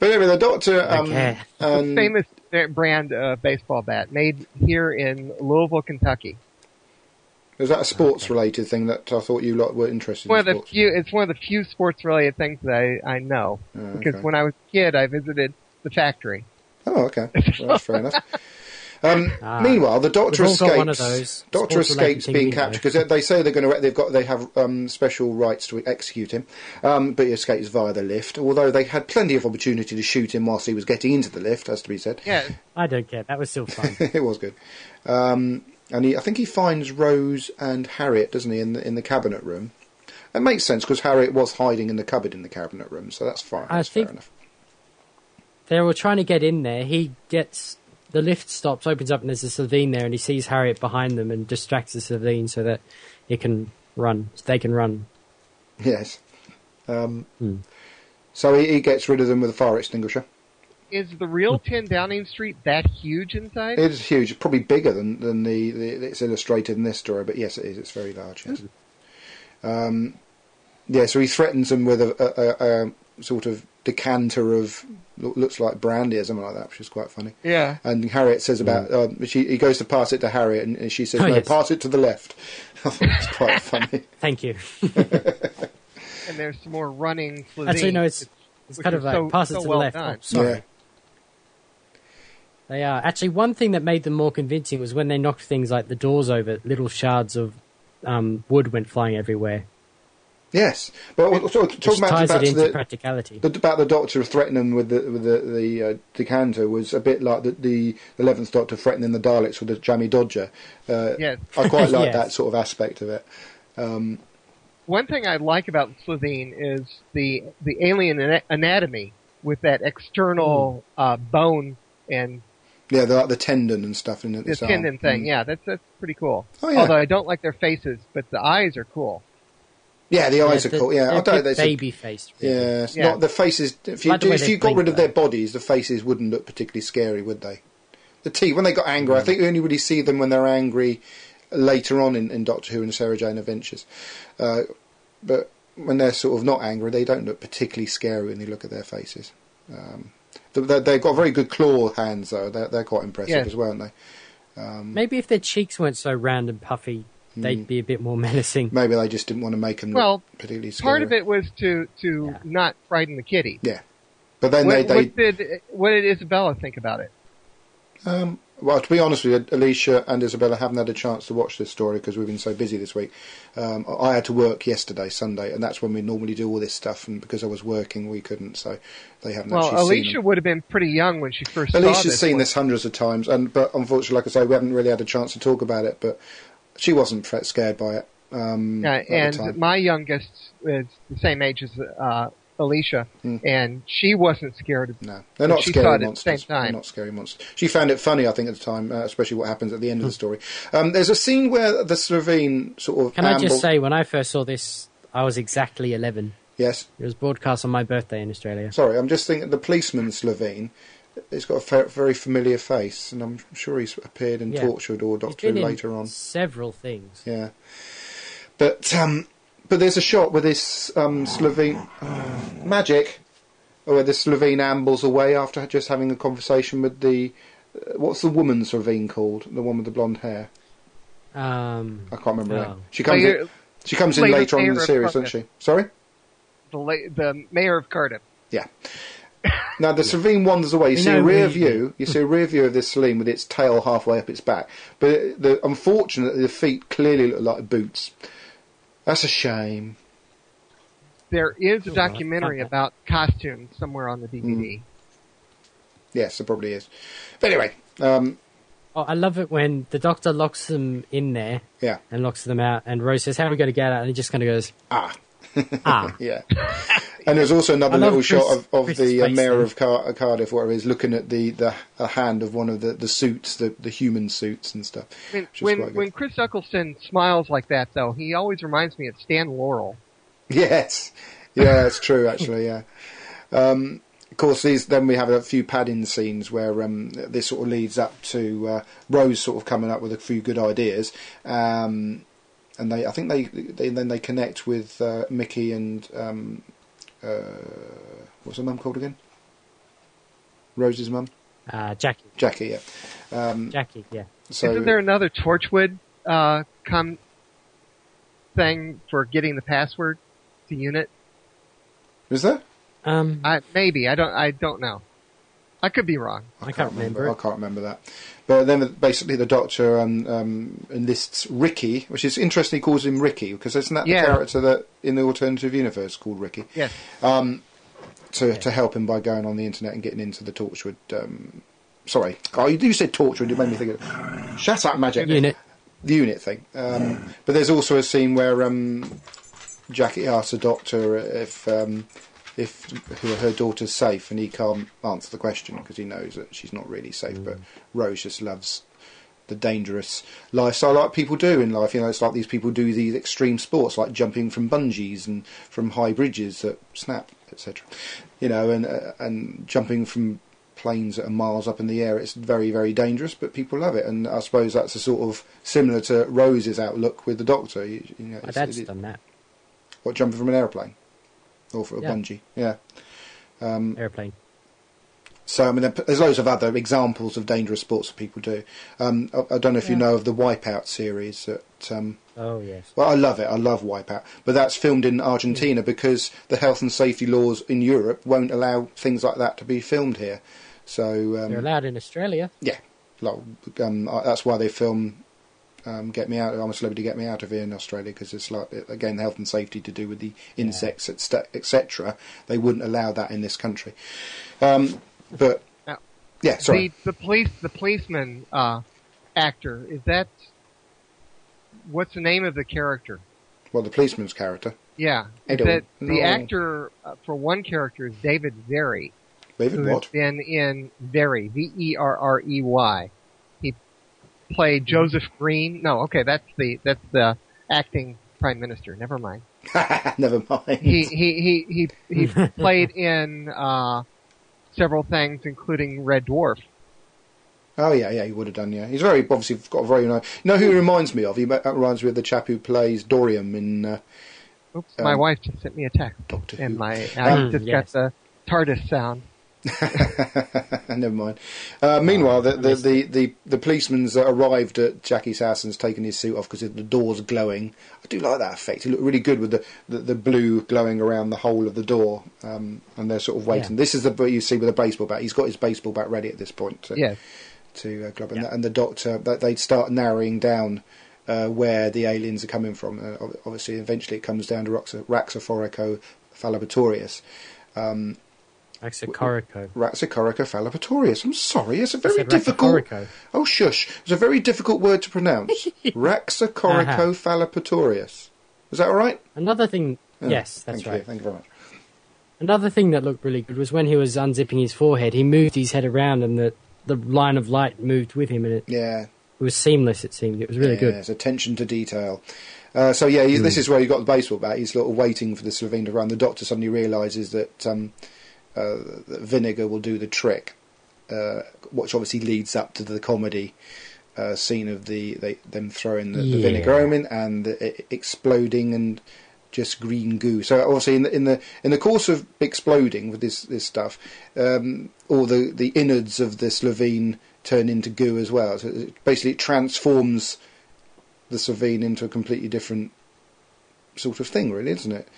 But anyway, the Doctor um, Okay. and famous brand uh, baseball bat made here in Louisville, Kentucky. was that a sports-related thing that I thought you lot were interested One in? of the Sports? few, it's one of the few sports-related things that I, I know. Oh, because okay. when I was a kid, I visited the factory. Oh, okay. Well, that's fair enough. Um, Ah. meanwhile, the Doctor We've all escapes. got one of those Doctor sports-related escapes things being we know. captured because they say they're going to. They've got. They have um, special rights to execute him, um, but he escapes via the lift. Although they had plenty of opportunity to shoot him whilst he was getting into the lift, has to be said. Yeah, I don't care. That was still fun. It was good. Um, and he, I think he finds Rose and Harriet, doesn't he, in the in the cabinet room? It makes sense because Harriet was hiding in the cupboard in the cabinet room, so that's fine. I That's think- fair enough. They were trying to get in there. He gets the lift stops, opens up, and there's a Slovene there, and he sees Harriet behind them and distracts the Slovene so that he can run. So they can run. Yes. Um, Hmm. So he, he gets rid of them with a fire extinguisher. is the real ten Downing Street that huge inside? It is huge. It's probably bigger than, than the, the it's illustrated in this story, but yes, it is. It's very large. Yes. Um, yeah. So he threatens them with a, a, a, a sort of decanter of lo- looks like brandy or something like that, which is quite funny. Yeah. And Harriet says about um, she he goes to pass it to Harriet, and, and she says, Oh, "No, yes. pass it to the left." I thought it was quite funny. Thank you. And there's some more running Slovene. Actually, no, it's it's which kind are of like so- pass it so to the well left. done. Oh, sorry. Yeah. They are. Actually, one thing that made them more convincing was when they knocked things like the doors over, little shards of um, wood went flying everywhere. Yes, but what- so, Which talking about, ties back it to into the, practicality. the about the Doctor threatening with the with the, the uh, decanter was a bit like the the eleventh Doctor threatening the Daleks with the Jammy Dodger. Uh, Yes. I quite like Yes. that sort of aspect of it. Um, One thing I like about Slovene is the the alien ana- anatomy with that external uh, bone and yeah, the, like the tendon and stuff in it. the this arm. tendon thing. Mm. Yeah, that's that's pretty cool. Oh, yeah. Although I don't like their faces, but the eyes are cool. Yeah, the eyes are the- cool. Yeah, they're I a don't. bit There's a- baby faced. Really. Yeah, it's Yeah. not the faces. If you Like the do, way if they you got blink, rid of their though. bodies, the faces wouldn't look particularly scary, would they? The teeth when they got angry. Mm. I think you only really see them when they're angry later on in, in Doctor Who and Sarah Jane Adventures. Uh, but when they're sort of not angry, they don't look particularly scary when you look at their faces. Um, they, they've got very good claw hands, though. They're, they're quite impressive Yes. as well, aren't they? Um, Maybe if their cheeks weren't so round and puffy, Mm. they'd be a bit more menacing. maybe they just didn't want to make them Well, look particularly scary. Part of it was to to Yeah. not frighten the kitty. Yeah. But then What, they... they what did what did Isabella think about it? Um, well, to be honest with you, Alicia and Isabella haven't had a chance to watch this story because we've been so busy this week. Um, I had to work yesterday, Sunday, and that's when we normally do all this stuff. And because I was working, we couldn't, so they haven't Well, actually seen Alicia them. would have been pretty young when she first saw Alicia's this seen one. this hundreds of times, and but unfortunately, like I say, we haven't really had a chance to talk about it. But she wasn't fret- scared by it. Um, Yeah, at the and time. my youngest is the same age as uh, Alicia, Hmm. and she wasn't scared of No, they're But not she saw scary it at the monsters. same time. They're not scary monsters. She found it funny, I think, at the time, uh, especially what happens at the end of the story. Um, there's a scene where the Slovene sort of Can I amble- just say, when I first saw this, I was exactly eleven. Yes. It was broadcast on my birthday in Australia. Sorry, I'm just thinking the policeman Slovene. He's got a fa- very familiar face, and I'm sure he's appeared in Yeah. Tortured or He's Doctor Who been in later on. several things. Yeah, but um, but there's a shot where this um, Slovene uh, magic, where the Slovene ambles away after just having a conversation with the uh, what's the woman Slovene called? The one with the blonde hair. Um, I can't remember her Oh. name. She comes Mayor- in. She comes in Lady later on in Mayor the of series, doesn't Cardiff. she? Sorry. the la- the mayor of Cardiff. Yeah. Now the Slovene wanders away. You We see a know rear we- view. You see a rear view of this Slovene with its tail halfway up its back. But it, the unfortunately, the feet clearly look like boots. That's a shame. There is a Oh, documentary okay. about costumes somewhere on the D V D. Yes, there probably is. But anyway, um, oh, I love it when the Doctor locks them in there yeah. and locks them out, and Rose says, "How are we going to get out?" And he just kind of goes, Ah, "Ah." yeah. And there's also another I love little shot Chris- of, of Chris's the uh, face mayor then. of Car- Cardiff, whatever it is, looking at the, the, the hand of one of the, the suits, the, the human suits and stuff. I mean, which is when quite good. when Chris Eccleston smiles like that, though, he always reminds me of Stan Laurel. Yes, yeah, it's true actually. Yeah, um, of course. These then we have a few padding scenes where um, this sort of leads up to uh, Rose sort of coming up with a few good ideas, um, and they, I think they, they then they connect with uh, Mickey and um, uh, what's her mum called again? Rose's mum? Uh, Jackie. Jackie, yeah. Um, Jackie, yeah. so Isn't there another Torchwood uh, come thing for getting the password to Unit? Is there? Um, I, maybe I don't. I don't know. I could be wrong. I, I can't remember. I can't remember that. But then basically the Doctor um, um, enlists Ricky, which is interesting. He calls him Ricky because isn't that Yeah. the character that in the alternative universe called Ricky? Yes. Um, to Yeah. to help him by going on the internet and getting into the Torchwood. Um, sorry, oh, you you said Torchwood. It made me think of. Shut up, Magic. Unit. The Unit thing. Um, but there's also a scene where um, Jackie asks the Doctor if um, if her daughter's safe, and he can't answer the question because he knows that she's not really safe. Mm. But Rose just loves the dangerous lifestyle like people do in life. You know, it's like these people do these extreme sports, like jumping from bungees and from high bridges that snap, et cetera. You know, and uh, and jumping from planes that are miles up in the air. It's very, very dangerous, but people love it. And I suppose that's a sort of similar to Rose's outlook with the Doctor. You, you know, My it's- dad's it- done that. what, jumping from an aeroplane? Or for a Yeah. bungee? Yeah. Um, Airplane. so, I mean, there- there's loads of other examples of dangerous sports that people do. Um, I, I don't know if you Yeah. know of the Wipeout series. That, um, Oh, yes. well, I love it. I love Wipeout. But that's filmed in Argentina because the health and safety laws in Europe won't allow things like that to be filmed here. So, um, They're allowed in Australia. yeah, like, um, I- that's why they film um, Get Me Out. I'm a Celebrity, Get Me Out of Here in Australia, because it's like, again, health and safety to do with the insects, et cetera. They wouldn't allow that in this country. Um, but Now, yeah, sorry. The, the police, the policeman uh, actor, is that what's the name of the character? Well, the policeman's character, Yeah, is Edo. that the No. actor uh, for one character is David Verey, David who what? has been in Verey, V E R R E Y. He played Joseph Green. No, okay, that's the that's the acting prime minister. Never mind. Never mind. He he he he, he played in uh, several things, including Red Dwarf. Oh yeah, yeah, he would have done. Yeah, he's very obviously got a very nice. You know who he reminds me of? He ma- reminds me of the chap who plays Dorium in uh, Oops, my Um, wife just sent me a text, Doctor Who. and my I Um, just yes. got the TARDIS sound. Never mind. Uh, meanwhile, the I the, missed the, the the policeman's uh, arrived at Jackie's house and has taken his suit off because the door's glowing. I do like that effect. It looked really good with the, the, the blue glowing around the hole of the door, um, and they're sort of waiting. Yeah. This is the what you see with a baseball bat. He's got his baseball bat ready at this point to, Yes. to uh, club, and, Yeah. the, and the Doctor that they'd start narrowing down uh, where the aliens are coming from. Uh, ob- obviously, eventually it comes down to Raxa- Raxophorico Falabatorius. Um, Raxacorico. Raxacorica Falabatorius. I'm sorry, it's a I very said difficult. Raxacorico. Oh, shush! It's a very difficult word to pronounce. Raxacorico Uh-huh. Falabatorius. Is that all right? Another thing. Yeah, Yes, that's thank right. You. Thank you very much. Another thing that looked really good was when he was unzipping his forehead, he moved his head around and the, the line of light moved with him, and it, Yeah, it was seamless, it seemed. It was really yeah, good. There's attention to detail. Uh, so yeah, he, Hmm. this is where you got the baseball bat. He's sort of waiting for the Slovene to run. The Doctor suddenly realises that, um, uh, that vinegar will do the trick, uh, which obviously leads up to the comedy uh, scene of the they, them throwing the, the Yeah. vinegar omen and it exploding and just green goo. So obviously in the in the in the course of exploding with this this stuff, um, all the the innards of the Slovene turn into goo as well. So it basically it transforms the Slovene into a completely different sort of thing, really, isn't it?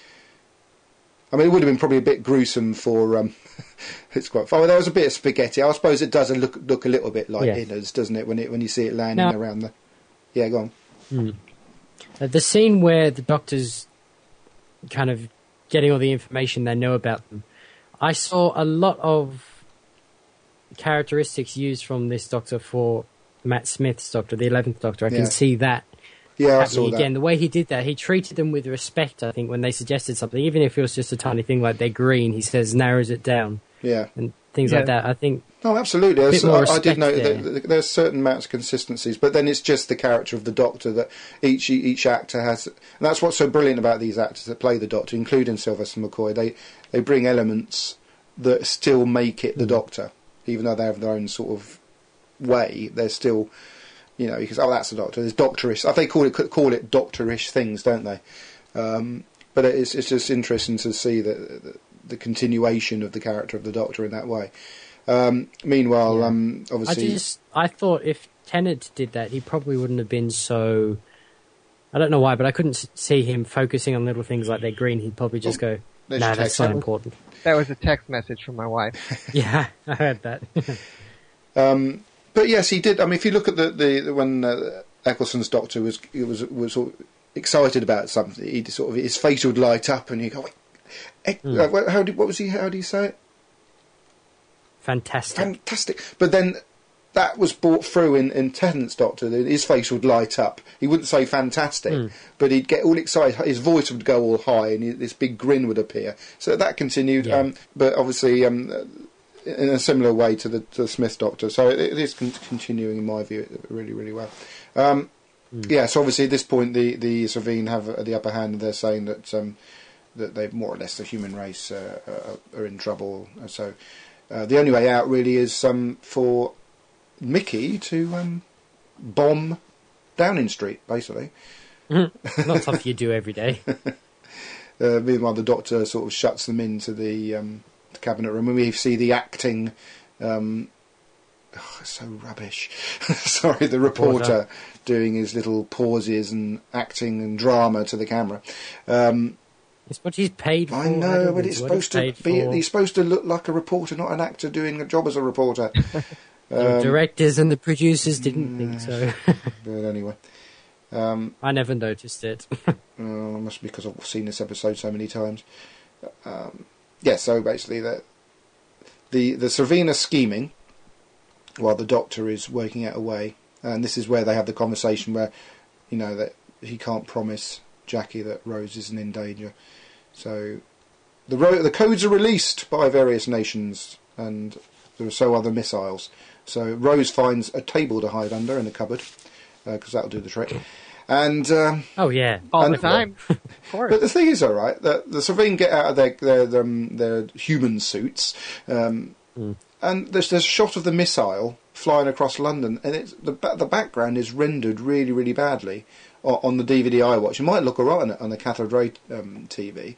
I mean, it would have been probably a bit gruesome for. Um, it's quite fun. Well, there was a bit of spaghetti. I suppose it does look look a little bit like Yeah. innards, doesn't it? When it when you see it landing Now- around the. Yeah, go on. Mm. Uh, the scene where the Doctor's kind of getting all the information they know about them, I saw a lot of characteristics used from this Doctor for Matt Smith's Doctor, the eleventh Doctor. I Yeah. can see that Yeah, I happening saw that. again. The way he did that, he treated them with respect, I think, when they suggested something, even if it was just a tiny thing like they're green, he says, narrows it down, Yeah. and things Yeah. like that. I think, No, absolutely. Bit There's- more I, I respect did know there. that that there's certain amounts of consistencies, but then it's just the character of the Doctor that each each actor has, and that's what's so brilliant about these actors that play the Doctor, including Sylvester McCoy. They they bring elements that still make it the Doctor, even though they have their own sort of way. They're still, you know, because oh, that's the Doctor. There's doctorish. They call it call it doctorish things, don't they? Um, but it's it's just interesting to see the, the the continuation of the character of the Doctor in that way. Um, meanwhile, Yeah. um, I obviously, just I thought if Tennant did that, he probably wouldn't have been so. I don't know why, but I couldn't s- see him focusing on little things like they're green. He'd probably just go, there's "No, your that's text, not Alan." important." That was a text message from my wife. Yeah, I heard that. Um, but yes, he did. I mean, if you look at the, the, the when uh, Eccleston's doctor was was was sort of excited about something, he sort of his face would light up, and you go, Wait, eh, Mm. uh, what- how did what was he? How do you say it? Fantastic. Fantastic. But then that was brought through in, in Tennant's doctor. His face would light up. He wouldn't say fantastic, Mm. but he'd get all excited. His voice would go all high, and he, this big grin would appear. So that continued. Yeah. Um, but obviously, um, in a similar way to the, to the Smith doctor. So it, it is con- continuing, in my view, really, really well. Um, Mm. Yeah. So obviously, at this point, the the Savine have uh, the upper hand, and they're saying that um, that they more or less the human race uh, are, are in trouble. So uh, the only way out really is um, for Mickey to um, bomb Downing Street, basically. Not stuff you do every day. Uh, meanwhile, the Doctor sort of shuts them into the, um, the cabinet room, and we see the acting. Um, oh, it's so rubbish. Sorry, the reporter, Reporter. doing his little pauses and acting and drama to the camera. Um, It's what he's paid for. I know, Adam, but it's what he's supposed to paid be. for. He's supposed to look like a reporter, not an actor doing a job as a reporter. The Um, directors and the producers didn't think so. but anyway. Um, I never noticed it. Uh, must be because I've seen this episode so many times. Um, yeah, so basically the the the Servina scheming while the Doctor is working out a way, and this is where they have the conversation where, you know, that he can't promise Jackie that Rose isn't in danger. So the ro- the codes are released by various nations, and there are so other missiles. So Rose finds a table to hide under in the cupboard, because that'll do the trick. And um, Oh yeah, All And- the time. Of course. but the thing is, all right, that the Savine get out of their their um, their human suits, um, Mm. and there's there's a shot of the missile flying across London, and it's the ba- the background is rendered really really badly on, on the D V D I watch. It might look alright on, it- on the cathode ray um, T V,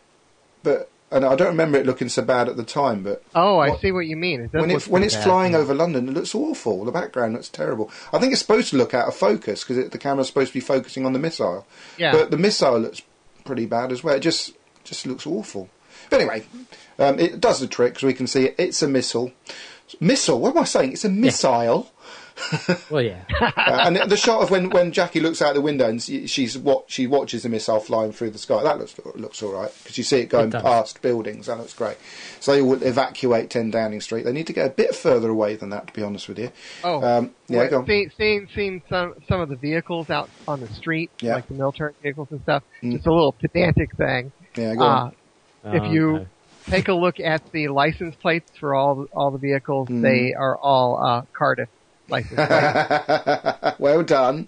but and I don't remember it looking so bad at the time. But oh, I what- see what you mean. It does when look it when pretty it's bad. flying over London, it looks awful. The background looks terrible. I think it's supposed to look out of focus because the camera's supposed to be focusing on the missile. Yeah. But the missile looks pretty bad as well. It just just looks awful. But anyway, um, it does the trick because we can see it. It's a missile. Missile? What am I saying? It's a missile. well yeah. uh, and the shot of when, when Jackie looks out the window and she- she's what she watches the missile flying through the sky. That looks looks all right because you see it going It does. past buildings. That looks great. So they will evacuate ten Downing Street. They need to get a bit further away than that, to be honest with you. Oh, Um, yeah, well, go on. seeing, seeing seeing some some of the vehicles out on the street, Yeah. like the military vehicles and stuff. Mm. Just a little pedantic thing. Yeah, go on. Uh, if Oh, you okay. take a look at the license plates for all the, all the vehicles, Mm. they are all uh, Cardiff license plates. Well done.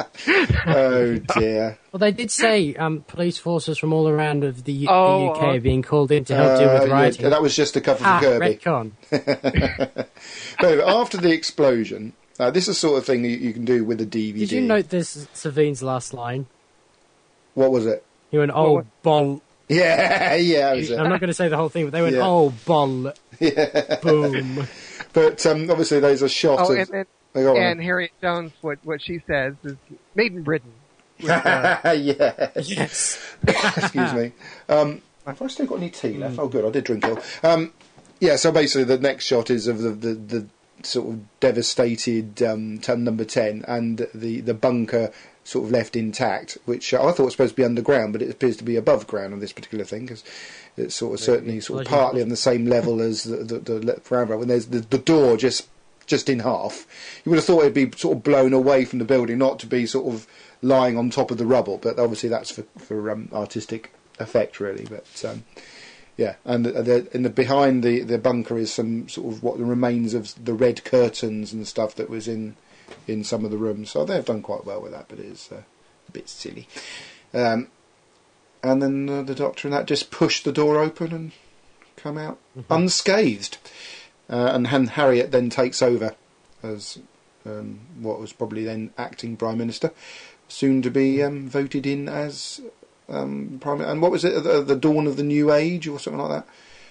Oh dear. Well, they did say um, police forces from all around of the, U- Oh, the U K uh, are being called in to help deal Uh, with yeah, rioting. that was just a cover ah, for Kirby. retcon. But anyway, after the explosion, uh, this is the sort of thing you, you can do with a D V D. Did you note this Savine's last line? What was it? He went, "Oh, what? bol." Yeah, yeah, that was it. I'm not going to say the whole thing, but they went, Yeah. "Oh, bol." Boom. But um, obviously, there's a shot Oh, of. and then, Oh, go on. and Harriet Jones, what what she says is made in Britain. Which, uh, yeah. Yes. Excuse me. Um, have I still got any tea left? Oh, good. I did drink it all. Um, yeah. So basically, the next shot is of the the, the sort of devastated um, ton number ten and the the bunker sort of left intact, which I thought was supposed to be underground, but it appears to be above ground on this particular thing because it's sort of certainly sort of partly on the same level as the the, the le- ground. When there's the, the door just just in half, you would have thought it'd be sort of blown away from the building, not to be sort of lying on top of the rubble. But obviously that's for for um, artistic effect, really. But um, yeah, and the, the, in the behind the, the bunker is some sort of what the remains of the red curtains and stuff that was in in some of the rooms. So they've done quite well with that, but it is uh, a bit silly. Um, and then uh, the Doctor and that just push the door open and come out Mm-hmm. unscathed. Uh, and Han- Harriet then takes over as um, what was probably then acting Prime Minister, soon to be um, voted in as um, Prime. And what was it? The, the dawn of the new age or something like that.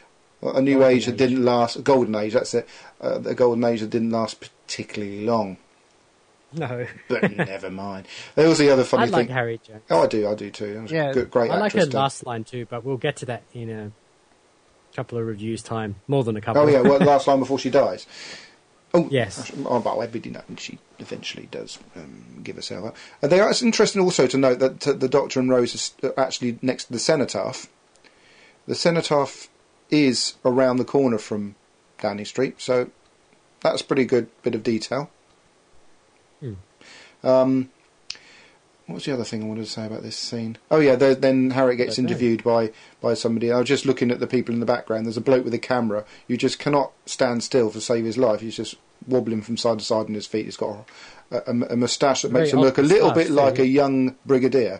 A new Golden age that age. didn't last, a golden age, that's it. Uh, a golden age that didn't last particularly long. No. But never mind. There was the other funny I like thing. Harriet Jones. Oh, I do, I do too. That was Yeah. a good, great I like her actress. too. last line too, but we'll get to that in a couple of reviews time. More than a couple. Oh yeah, well, last line before she dies. Oh Yes. Oh, well, everybody knows she eventually does um, give herself up. And they are, it's interesting also to note that uh, the Doctor and Rose is actually next to the cenotaph. The cenotaph is around the corner from Downing Street, so that's a pretty good bit of detail. Hmm. Um, what was the other thing I wanted to say about this scene? Oh yeah, there, then Harriet gets Don't know. interviewed by, by somebody. I was just looking at the people in the background. There's a bloke with a camera. You just cannot stand still to save his life. He's just wobbling from side to side on his feet. He's got a, a, a moustache that Very makes him odd look a little moustache, bit like too. a young brigadier.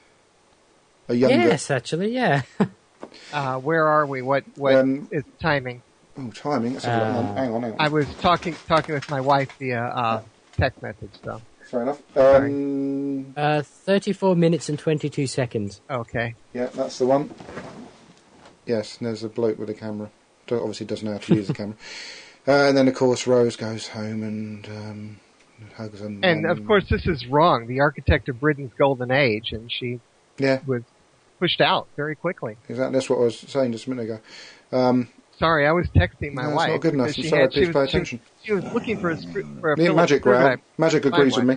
A younger. Yes, actually, yeah. Uh, where are we? What what is Um, timing? Oh, timing. Let's have a look. Uh, hang on, hang on. I was talking talking with my wife via uh, text message. So Fair enough. Um, Uh, thirty-four minutes and twenty-two seconds. okay. yeah, that's the one. Yes, and there's a bloke with a camera. Don't- Obviously doesn't know how to use the camera. Uh, and then, of course, Rose goes home and um, hugs her mum. And of course, this is wrong. The architect of Britain's golden age, and she Yeah, was pushed out very quickly. exactly. That's what I was saying just a minute ago. Um, Sorry, I was texting my No, it's wife. not good enough. because I'm she sorry, had- please she pay was, she was- attention. She was looking for a, screw, for a me and Phillips Magic screwdriver. Round. Magic agrees with wife.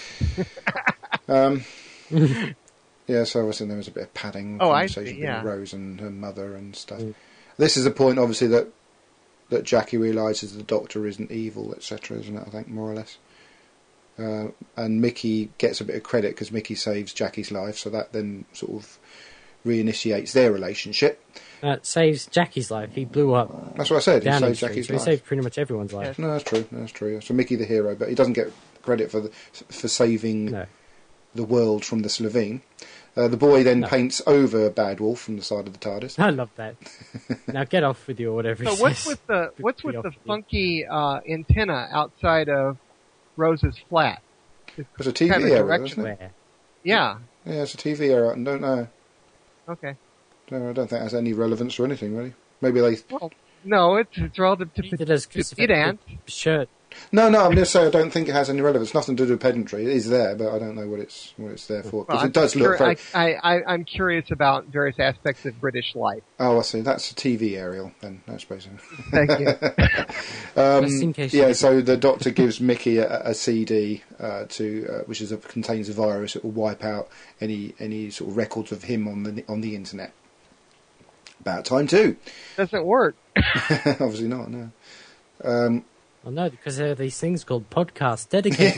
me. um, yeah, so obviously there was a bit of padding Oh, I conversation see, between yeah. Rose and her mother and stuff. Mm. This is the point, obviously, that that Jackie realises the Doctor isn't evil, et cetera, isn't it? I think, more or less. Uh, and Mickey gets a bit of credit because Mickey saves Jackie's life, so that then sort of reinitiates their relationship. Uh, it saves Jackie's life. He blew up That's what I said. He Downing saves Street, Jackie's so he life. saved pretty much everyone's life. No, that's true. That's true. So Mickey the hero, but he doesn't get credit for the, for saving No. the world from the Slovene. Uh, the boy then No. paints over Bad Wolf from the side of the TARDIS. I love that. Now get off with your whatever. So he what's says. with the what's with Be the off with you. funky uh, antenna outside of Rose's flat? It's a T V Kind of error, direction. isn't it? Where? Yeah. Yeah, it's a T V error. I don't know. Okay. No, I don't think it has any relevance or anything, really. Maybe they... Well, no, it's it's relative to It does to Christopher Pedant. shirt. No, no, I'm just saying I don't think it has any relevance. Nothing to do with pedantry. It is there, but I don't know what it's what it's there for. Because Well, I'm it does curi- look very... I, I, I, I'm curious about various aspects of British life. Oh, I see. That's a T V aerial, then, I suppose. Thank you. Um, Just in case you yeah, didn't- so the Doctor gives Mickey a, a C D uh, to uh, which is a, contains a virus that will wipe out any any sort of records of him on the on the internet. About time too. Doesn't work. Obviously not. No. Um, Well, no, because there are these things called podcasts dedicated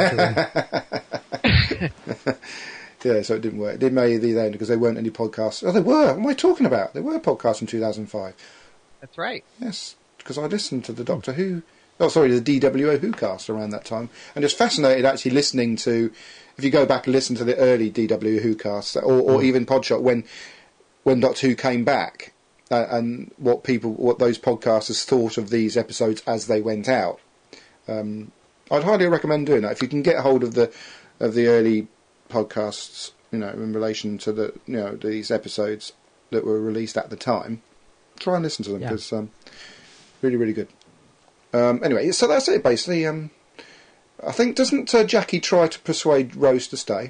to him. yeah, so it didn't work. It didn't make the end because there weren't any podcasts. Oh, there were. What am I talking about? There were podcasts in two thousand five. That's right. Yes, because I listened to the Doctor Who, oh sorry, the D W O Who cast around that time, and just fascinated actually listening to. If you go back and listen to the early D W O Who casts, or, or even Podshot when when Doctor Who came back, uh, and what people, what those podcasters thought of these episodes as they went out. Um, I'd highly recommend doing that if you can get hold of the of the early podcasts, you know, in relation to the you know these episodes that were released at the time. Try and listen to them Yeah. because um, really, really good. Um, anyway, so that's it basically. Um, I think doesn't uh, Jackie try to persuade Rose to stay,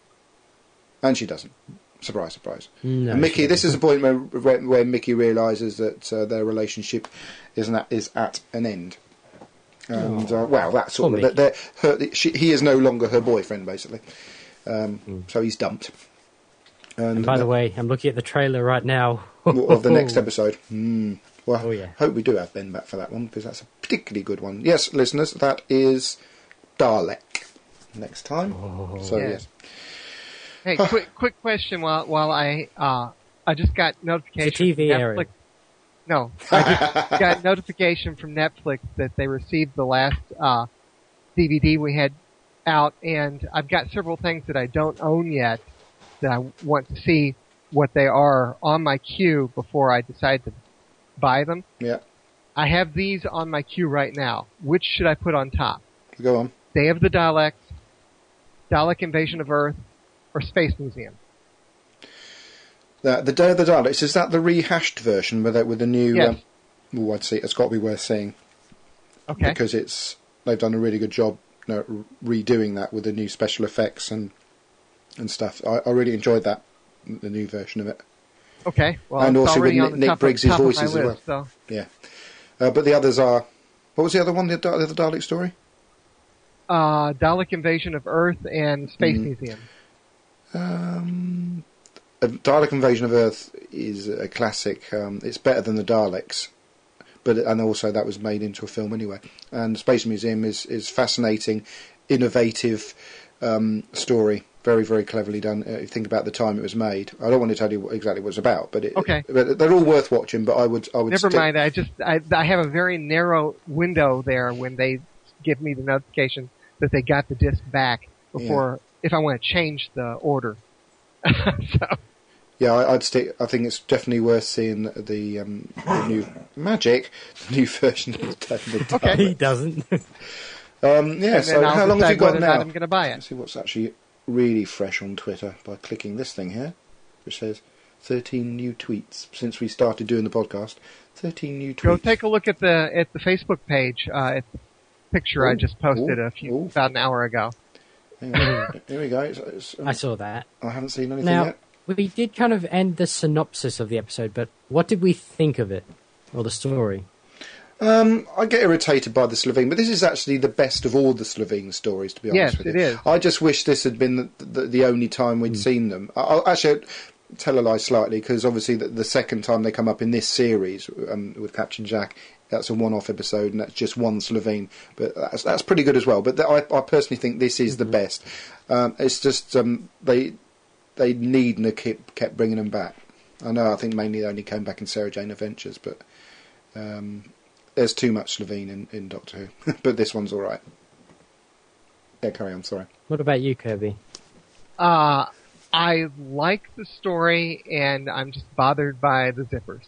and she doesn't. Surprise, surprise. No, And Mickey, she this is the point where where, where Mickey realises that uh, their relationship is at, is at an end. And uh, well, that sort Poor of that they're- her, she, he is no longer her boyfriend, basically. Um, Mm. So he's dumped. And, And by the uh, way, I'm looking at the trailer right now. of the next episode. Mm. Well, Oh, yeah. hope we do have Ben back for that one because that's a particularly good one. Yes, listeners, that is Dalek next time. Oh. So Yeah. yes, Hey, quick quick question while while I uh I just got notification It's a T V from Netflix. area. No, I just got notification from Netflix that they received the last uh D V D we had out, and I've got several things that I don't own yet that I want to see what they are on my queue before I decide to buy them. yeah. I have these on my queue right now. Which should I put on top? Go on. Day of the Daleks, Dalek Invasion of Earth, or Space Museum? The, the Day of the Daleks, is that the rehashed version with the, with the new? Yes. Um, oh, I'd say it's got to be worth seeing. Okay. Because it's they've done a really good job, you know, redoing that with the new special effects and and stuff. I, I really enjoyed that, the new version of it. Okay. Well, and it's also with already on Nick, the Nick top Briggs' of, top voices of my as list, well. So. Yeah. Uh, but the others are... What was the other one, the, the other Dalek story? Uh, Dalek Invasion of Earth and Space Mm. Museum. Um, a Dalek Invasion of Earth is a classic. Um, it's better than the Daleks, but and also that was made into a film anyway. And Space Museum is, is fascinating, innovative um, story. Very, very cleverly done. Uh, think about the time it was made. I don't want to tell you what, exactly what it's about, but, it, Okay. but they're all worth watching. But I would, I would. Never stick- mind. I just I, I have a very narrow window there when they give me the notification that they got the disc back before if I want to change the order. so Yeah, I, I'd stick. I think it's definitely worth seeing the, the, um, the new Magic, the new version of the Dalek. Okay. He doesn't. Um, yeah. and So then I'll how long have decide you got whether or now? not I'm going to buy Let's it. see what's actually really fresh on Twitter by clicking this thing here, which says thirteen new tweets since we started doing the podcast. thirteen new tweets. Go take a look at the at the Facebook page. Uh, at the picture I Ooh, just posted ooh, a few ooh. about an hour ago. Hang on. Here we go. It's, it's, um, I saw that. I haven't seen anything Now, yet. we did kind of end the synopsis of the episode, but what did we think of it? Or the story? Um, I get irritated by the Slovene, but this is actually the best of all the Slovene stories, to be honest Yes, with it you. is. I just wish this had been the, the, the only time we'd seen them. I, I'll actually tell a lie slightly, because obviously the, the second time they come up in this series um, with Captain Jack, that's a one-off episode, and that's just one Slovene. But that's, that's pretty good as well. But th- I, I personally think this is the best. Um, it's just um, they they need and they kept, kept bringing them back. I know, I think mainly they only came back in Sarah Jane Adventures, but... Um, there's too much Slovene in, in Doctor Who, but this one's all right. Yeah, carry on. Sorry. What about you, Kirby? Uh, I like the story, and I'm just bothered by the zippers.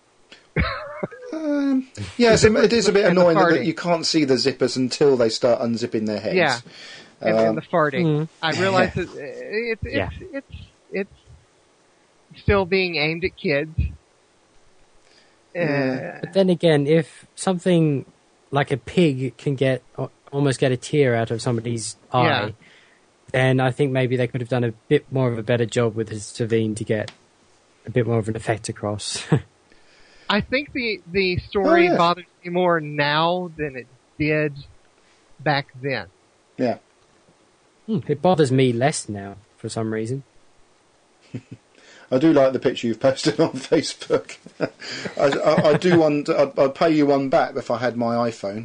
Um, yeah, it's a, it is a bit And the annoying that, farting. that you can't see the zippers until they start unzipping their heads. Yeah, and, Um, and the farting. Mm. I realize that it, it's Yeah. it's it's still being aimed at kids. Yeah. Uh, But then again, if something like a pig can get al- almost get a tear out of somebody's eye, Yeah. then I think maybe they could have done a bit more of a better job with his Savine to get a bit more of an effect across. I think the the story Oh, yeah. bothers me more now than it did back then. Yeah. Hmm, it bothers me less now for some reason. I do like the picture you've posted on Facebook. I, I, I do want. I'd, I'd pay you one back if I had my iPhone,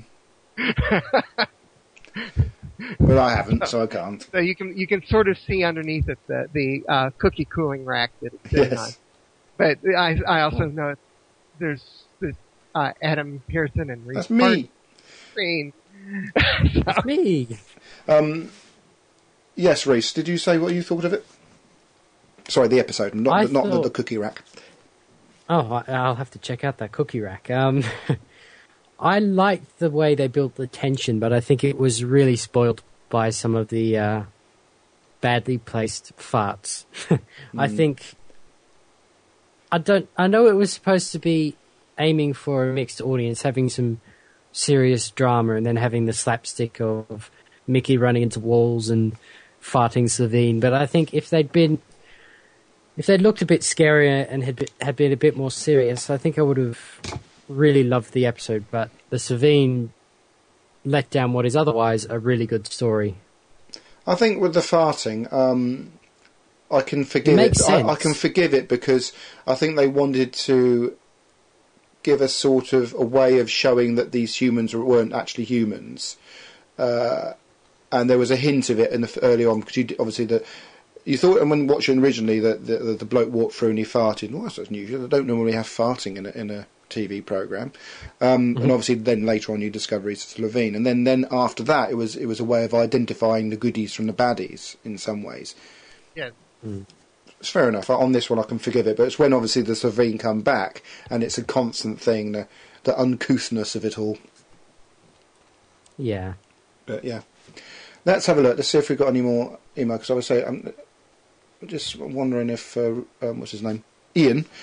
but I haven't, so I can't. So you can you can sort of see underneath it the the uh, cookie cooling rack that it's sitting on. Yes. But I I also know there's, there's uh, Adam Pearson and Reese That's me. Green. It's me. Um, yes, Reese. Did you say what you thought of it? Sorry, the episode, not I the, not the, thought- the cookie rack. Oh, I- I'll have to check out that cookie rack. Um, I liked the way they built the tension, but I think it was really spoiled by some of the uh, badly placed farts. I think I don't. I know it was supposed to be aiming for a mixed audience, having some serious drama, and then having the slapstick of Mickey running into walls and farting Savine. But I think if they'd been If they'd looked a bit scarier and had been, had been a bit more serious, I think I would have really loved the episode. But the Savine let down what is otherwise a really good story. I think with the farting, um, I can forgive it. makes I, I sense. can forgive it because I think they wanted to give us sort of a way of showing that these humans weren't actually humans, uh, and there was a hint of it in the f- early on because you, d- obviously the. You thought, and when watching originally, that the, the, the bloke walked through and he farted. Well, that's unusual. They don't normally have farting in a, in a T V program. Um, Mm-hmm. And obviously, then later on, you discover he's Slovene. And then, then after that, it was it was a way of identifying the goodies from the baddies in some ways. Yeah. It's fair enough. On this one, I can forgive it. But it's when obviously the Slovene come back, and it's a constant thing, the, the uncouthness of it all. Yeah. But yeah, let's have a look. Let's see if we've got any more email. Because I would say, I'm just wondering if uh, um, what's his name, Ian,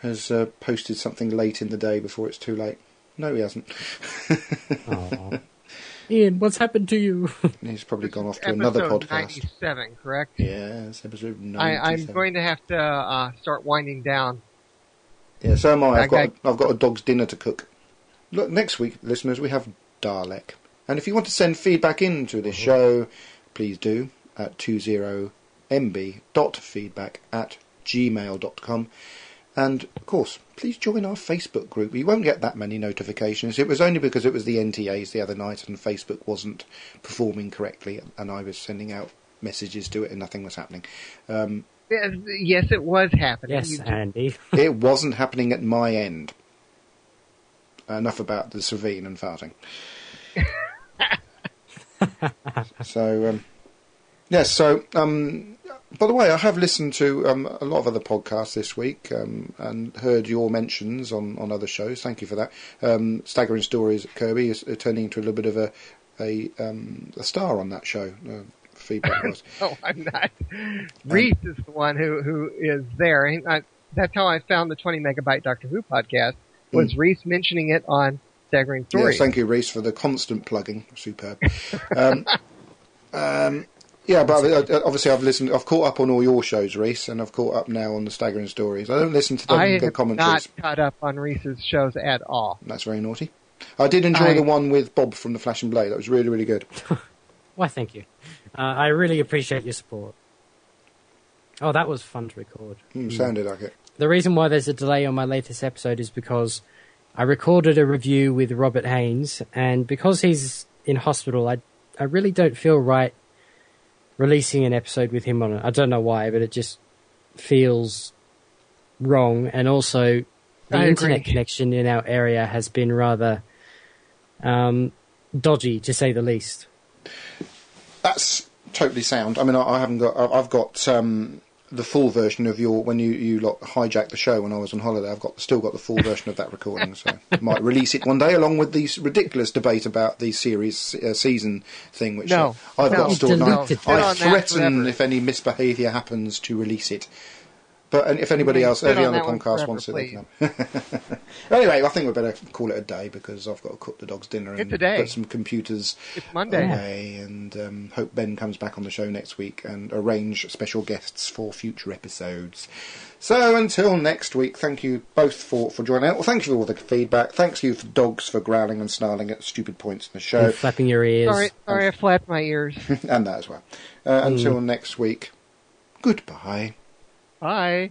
has uh, posted something late in the day before it's too late. No, he hasn't. Aw. Ian, what's happened to you? He's probably This gone is off to another episode podcast. ninety-seven, correct? Yeah, it's episode I, ninety-seven. I'm going to have to uh, start winding down. Yeah, so am I. I've I- got a, I've got a dog's dinner to cook. Look, next week, listeners, we have Dalek. And if you want to send feedback into this show, please do at twenty m b dot feedback at gmail dot com. And, of course, please join our Facebook group. You won't get that many notifications. It was only because it was the N T As the other night and Facebook wasn't performing correctly and I was sending out messages to it and nothing was happening. Um, Yes, yes, it was happening. Yes, You- Andy. it wasn't happening at my end. Enough about the Savine and farting. so, um, yes, so, um, by the way, I have listened to um, a lot of other podcasts this week um, and heard your mentions on, on other shows. Thank you for that. Um, Staggering Stories at Kirby is uh, turning into a little bit of a a, um, a star on that show. Uh, feedback was. No, I'm not. Reese is the one who, who is there. And I, that's how I found the twenty megabyte Doctor Who podcast, was Mm. Reese mentioning it on Staggering Stories. Yes, thank you, Reese, for the constant plugging. Superb. um, um, yeah, but uh, obviously I've listened. I've caught up on all your shows, Reese, and I've caught up now on the Staggering Stories. I don't listen to the, I the have commentaries. not caught up on Reese's shows at all. That's very naughty. I did enjoy I- the one with Bob from the Flash and Blade. That was really, really good. Why, thank you. Uh, I really appreciate your support. Oh, that was fun to record. Mm, sounded like it. The reason why there's a delay on my latest episode is because I recorded a review with Robert Haynes, and because he's in hospital, I I really don't feel right releasing an episode with him on it. I don't know why, but it just feels wrong. And also, the I internet agree. connection in our area has been rather um, dodgy, to say the least. That's totally sound. I mean, I, I haven't got. I- I've got um, the full version of your when you you lot hijacked the show when I was on holiday. I've got still got the full version of that recording, so I might release it one day along with this ridiculous debate about the series uh, season thing. Which No, uh, I've no, got stored. delete now. it. Sit I on that threaten forever. if any misbehaviour happens to release it. But and if anybody Yeah, else, sit any on other that one podcast forever, wants to, they please. can. Anyway, I think we better call it a day because I've got to cook the dog's dinner and It's a day. put some computers It's Monday. away, and um, hope Ben comes back on the show next week and arrange special guests for future episodes. So until next week, thank you both for, for joining out. Well, thank you for all the feedback. Thanks you for dogs for growling and snarling at stupid points in the show, And flapping your ears. Sorry, sorry, I flapped my ears. and that as well. Uh, until next week, goodbye. Bye.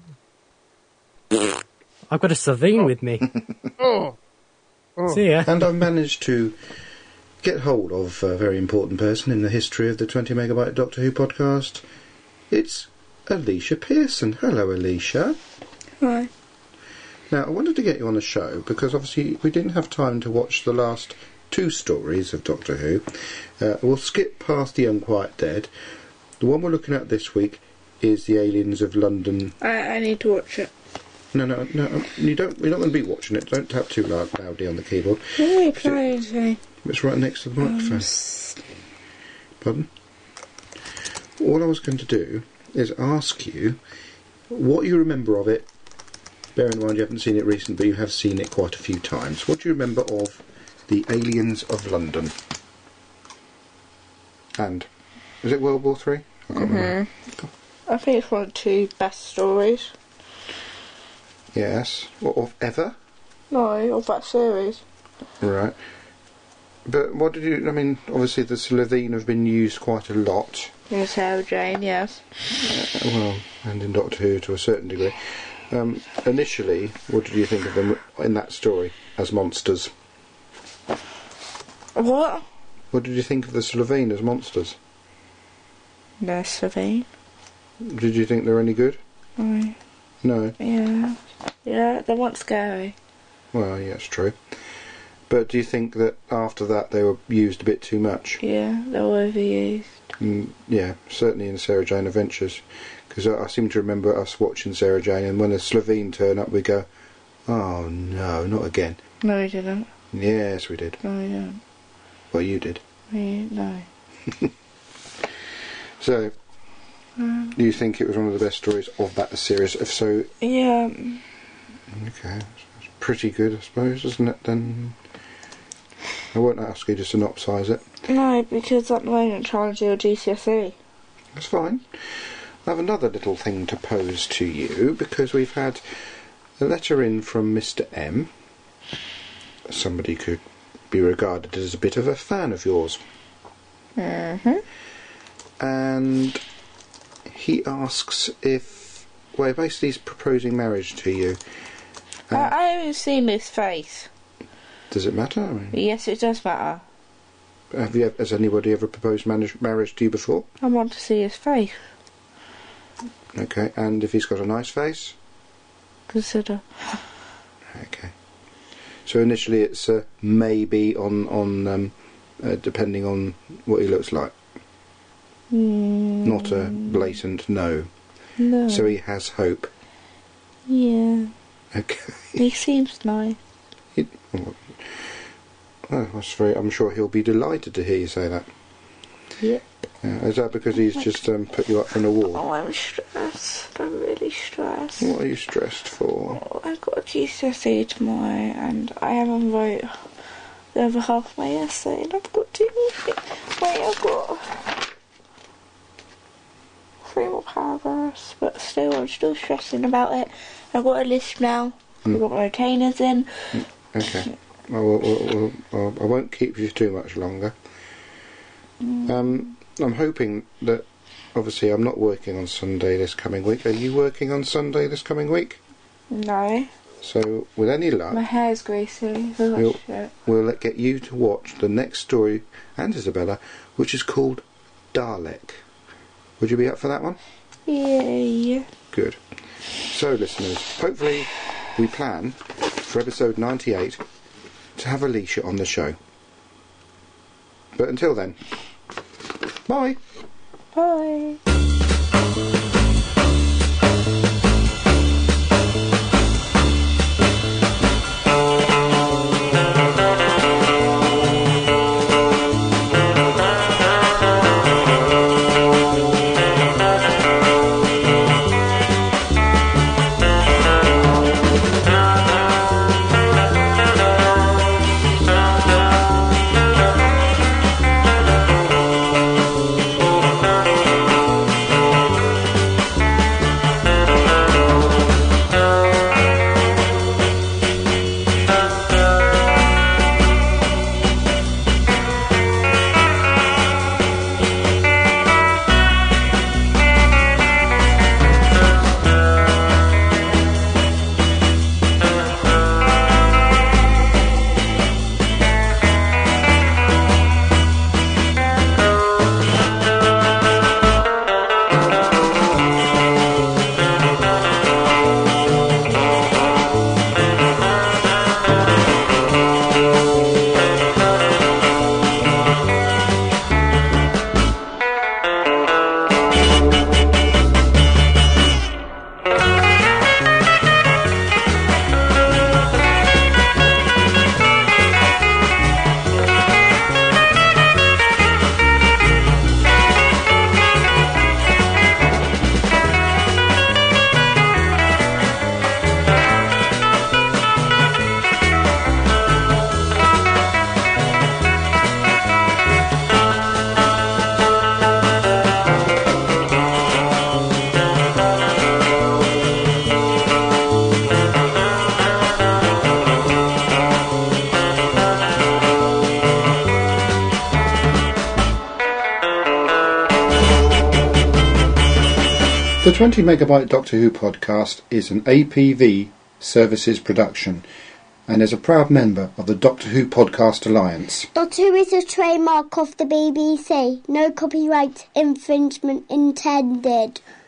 I've got a Savine with me. Oh. Oh. See ya. And I've managed to get hold of a very important person in the history of the twenty megabyte Doctor Who podcast. It's Alicia Pearson. Hello, Alicia. Hi. Now, I wanted to get you on the show because obviously we didn't have time to watch the last two stories of Doctor Who. Uh, we'll skip past The Unquiet Dead. The one we're looking at this week is The Aliens of London. I, I need to watch it. No, no, no, you don't. You're not going to be watching it. Don't tap too loud, loudly on the keyboard. What are you playing today? It's right next to the microphone. Um, s- Pardon? All I was going to do is ask you what you remember of it. Bear in mind you haven't seen it recently, but you have seen it quite a few times. What do you remember of The Aliens of London? And was it World War Three? I can't remember. I think it's one of the two best stories. Yes. What of ever? No, of that series. Right. But what did you? I mean, obviously the Slovene have been used quite a lot. In Sarah Jane, yes. Well, and in Doctor Who to a certain degree. Um, initially, what did you think of them in that story as monsters? What? What did you think of the Slovene as monsters? No, Savine. Did you think they were any good? Oh, No. yeah. Yeah, they weren't scary. Well, yeah, it's true. But do you think that after that they were used a bit too much? Yeah, they were overused. Mm, yeah, certainly in Sarah Jane Adventures. Because I, I seem to remember us watching Sarah Jane, and when a Slovene turn up, we go, "Oh no, not again." No, we didn't. Yes, we did. No, we didn't. Well, you did. We, no. So, Um, do you think it was one of the best stories of that series? If so, yeah. Okay, that's pretty good, I suppose, isn't it? Then I won't ask you to synopsise it. No, because at the moment I'm trying to do a G C S E. That's fine. I have another little thing to pose to you, because we've had a letter in from Mister M. Somebody could be regarded as a bit of a fan of yours. Mm-hmm. And he asks if... Well, basically he's proposing marriage to you. Uh, I, I haven't seen his face. Does it matter? I mean, Yes, it does matter. have you, has anybody ever proposed manage, marriage to you before? I want to see his face. Okay, and if he's got a nice face? Consider. Okay. So initially it's uh, maybe on, on um, uh, depending on what he looks like. Mm, Not a blatant no. no. So he has hope. Yeah. Okay. He seems nice. He, well, well, that's very, I'm sure he'll be delighted to hear you say that. Yep. Yeah, is that because he's just um, put you up for an award? Oh, I'm stressed. I'm really stressed. What are you stressed for? Oh, I've got a G C S E tomorrow and I haven't wrote the other half of my essay and I've got two more. Wait, I've got three more paragraphs, but still, I'm still stressing about it. I've got a list now. Mm. I've got my retainers in. Okay. Well, well, well, well, I won't keep you too much longer. Um, I'm hoping that, obviously, I'm not working on Sunday this coming week. Are you working on Sunday this coming week? No. So, with any luck, My hair's greasy. So We'll- much shit. we'll let- get you to watch the next story, and Isabella, which is called Dalek. Would you be up for that one? Yay. Good. So, listeners, hopefully we plan for episode ninety-eight to have Alicia on the show. But until then, bye. Bye. The twenty megabyte Doctor Who podcast is an A P V Services production and is a proud member of the Doctor Who Podcast Alliance. Doctor Who is a trademark of the B B C. No copyright infringement intended.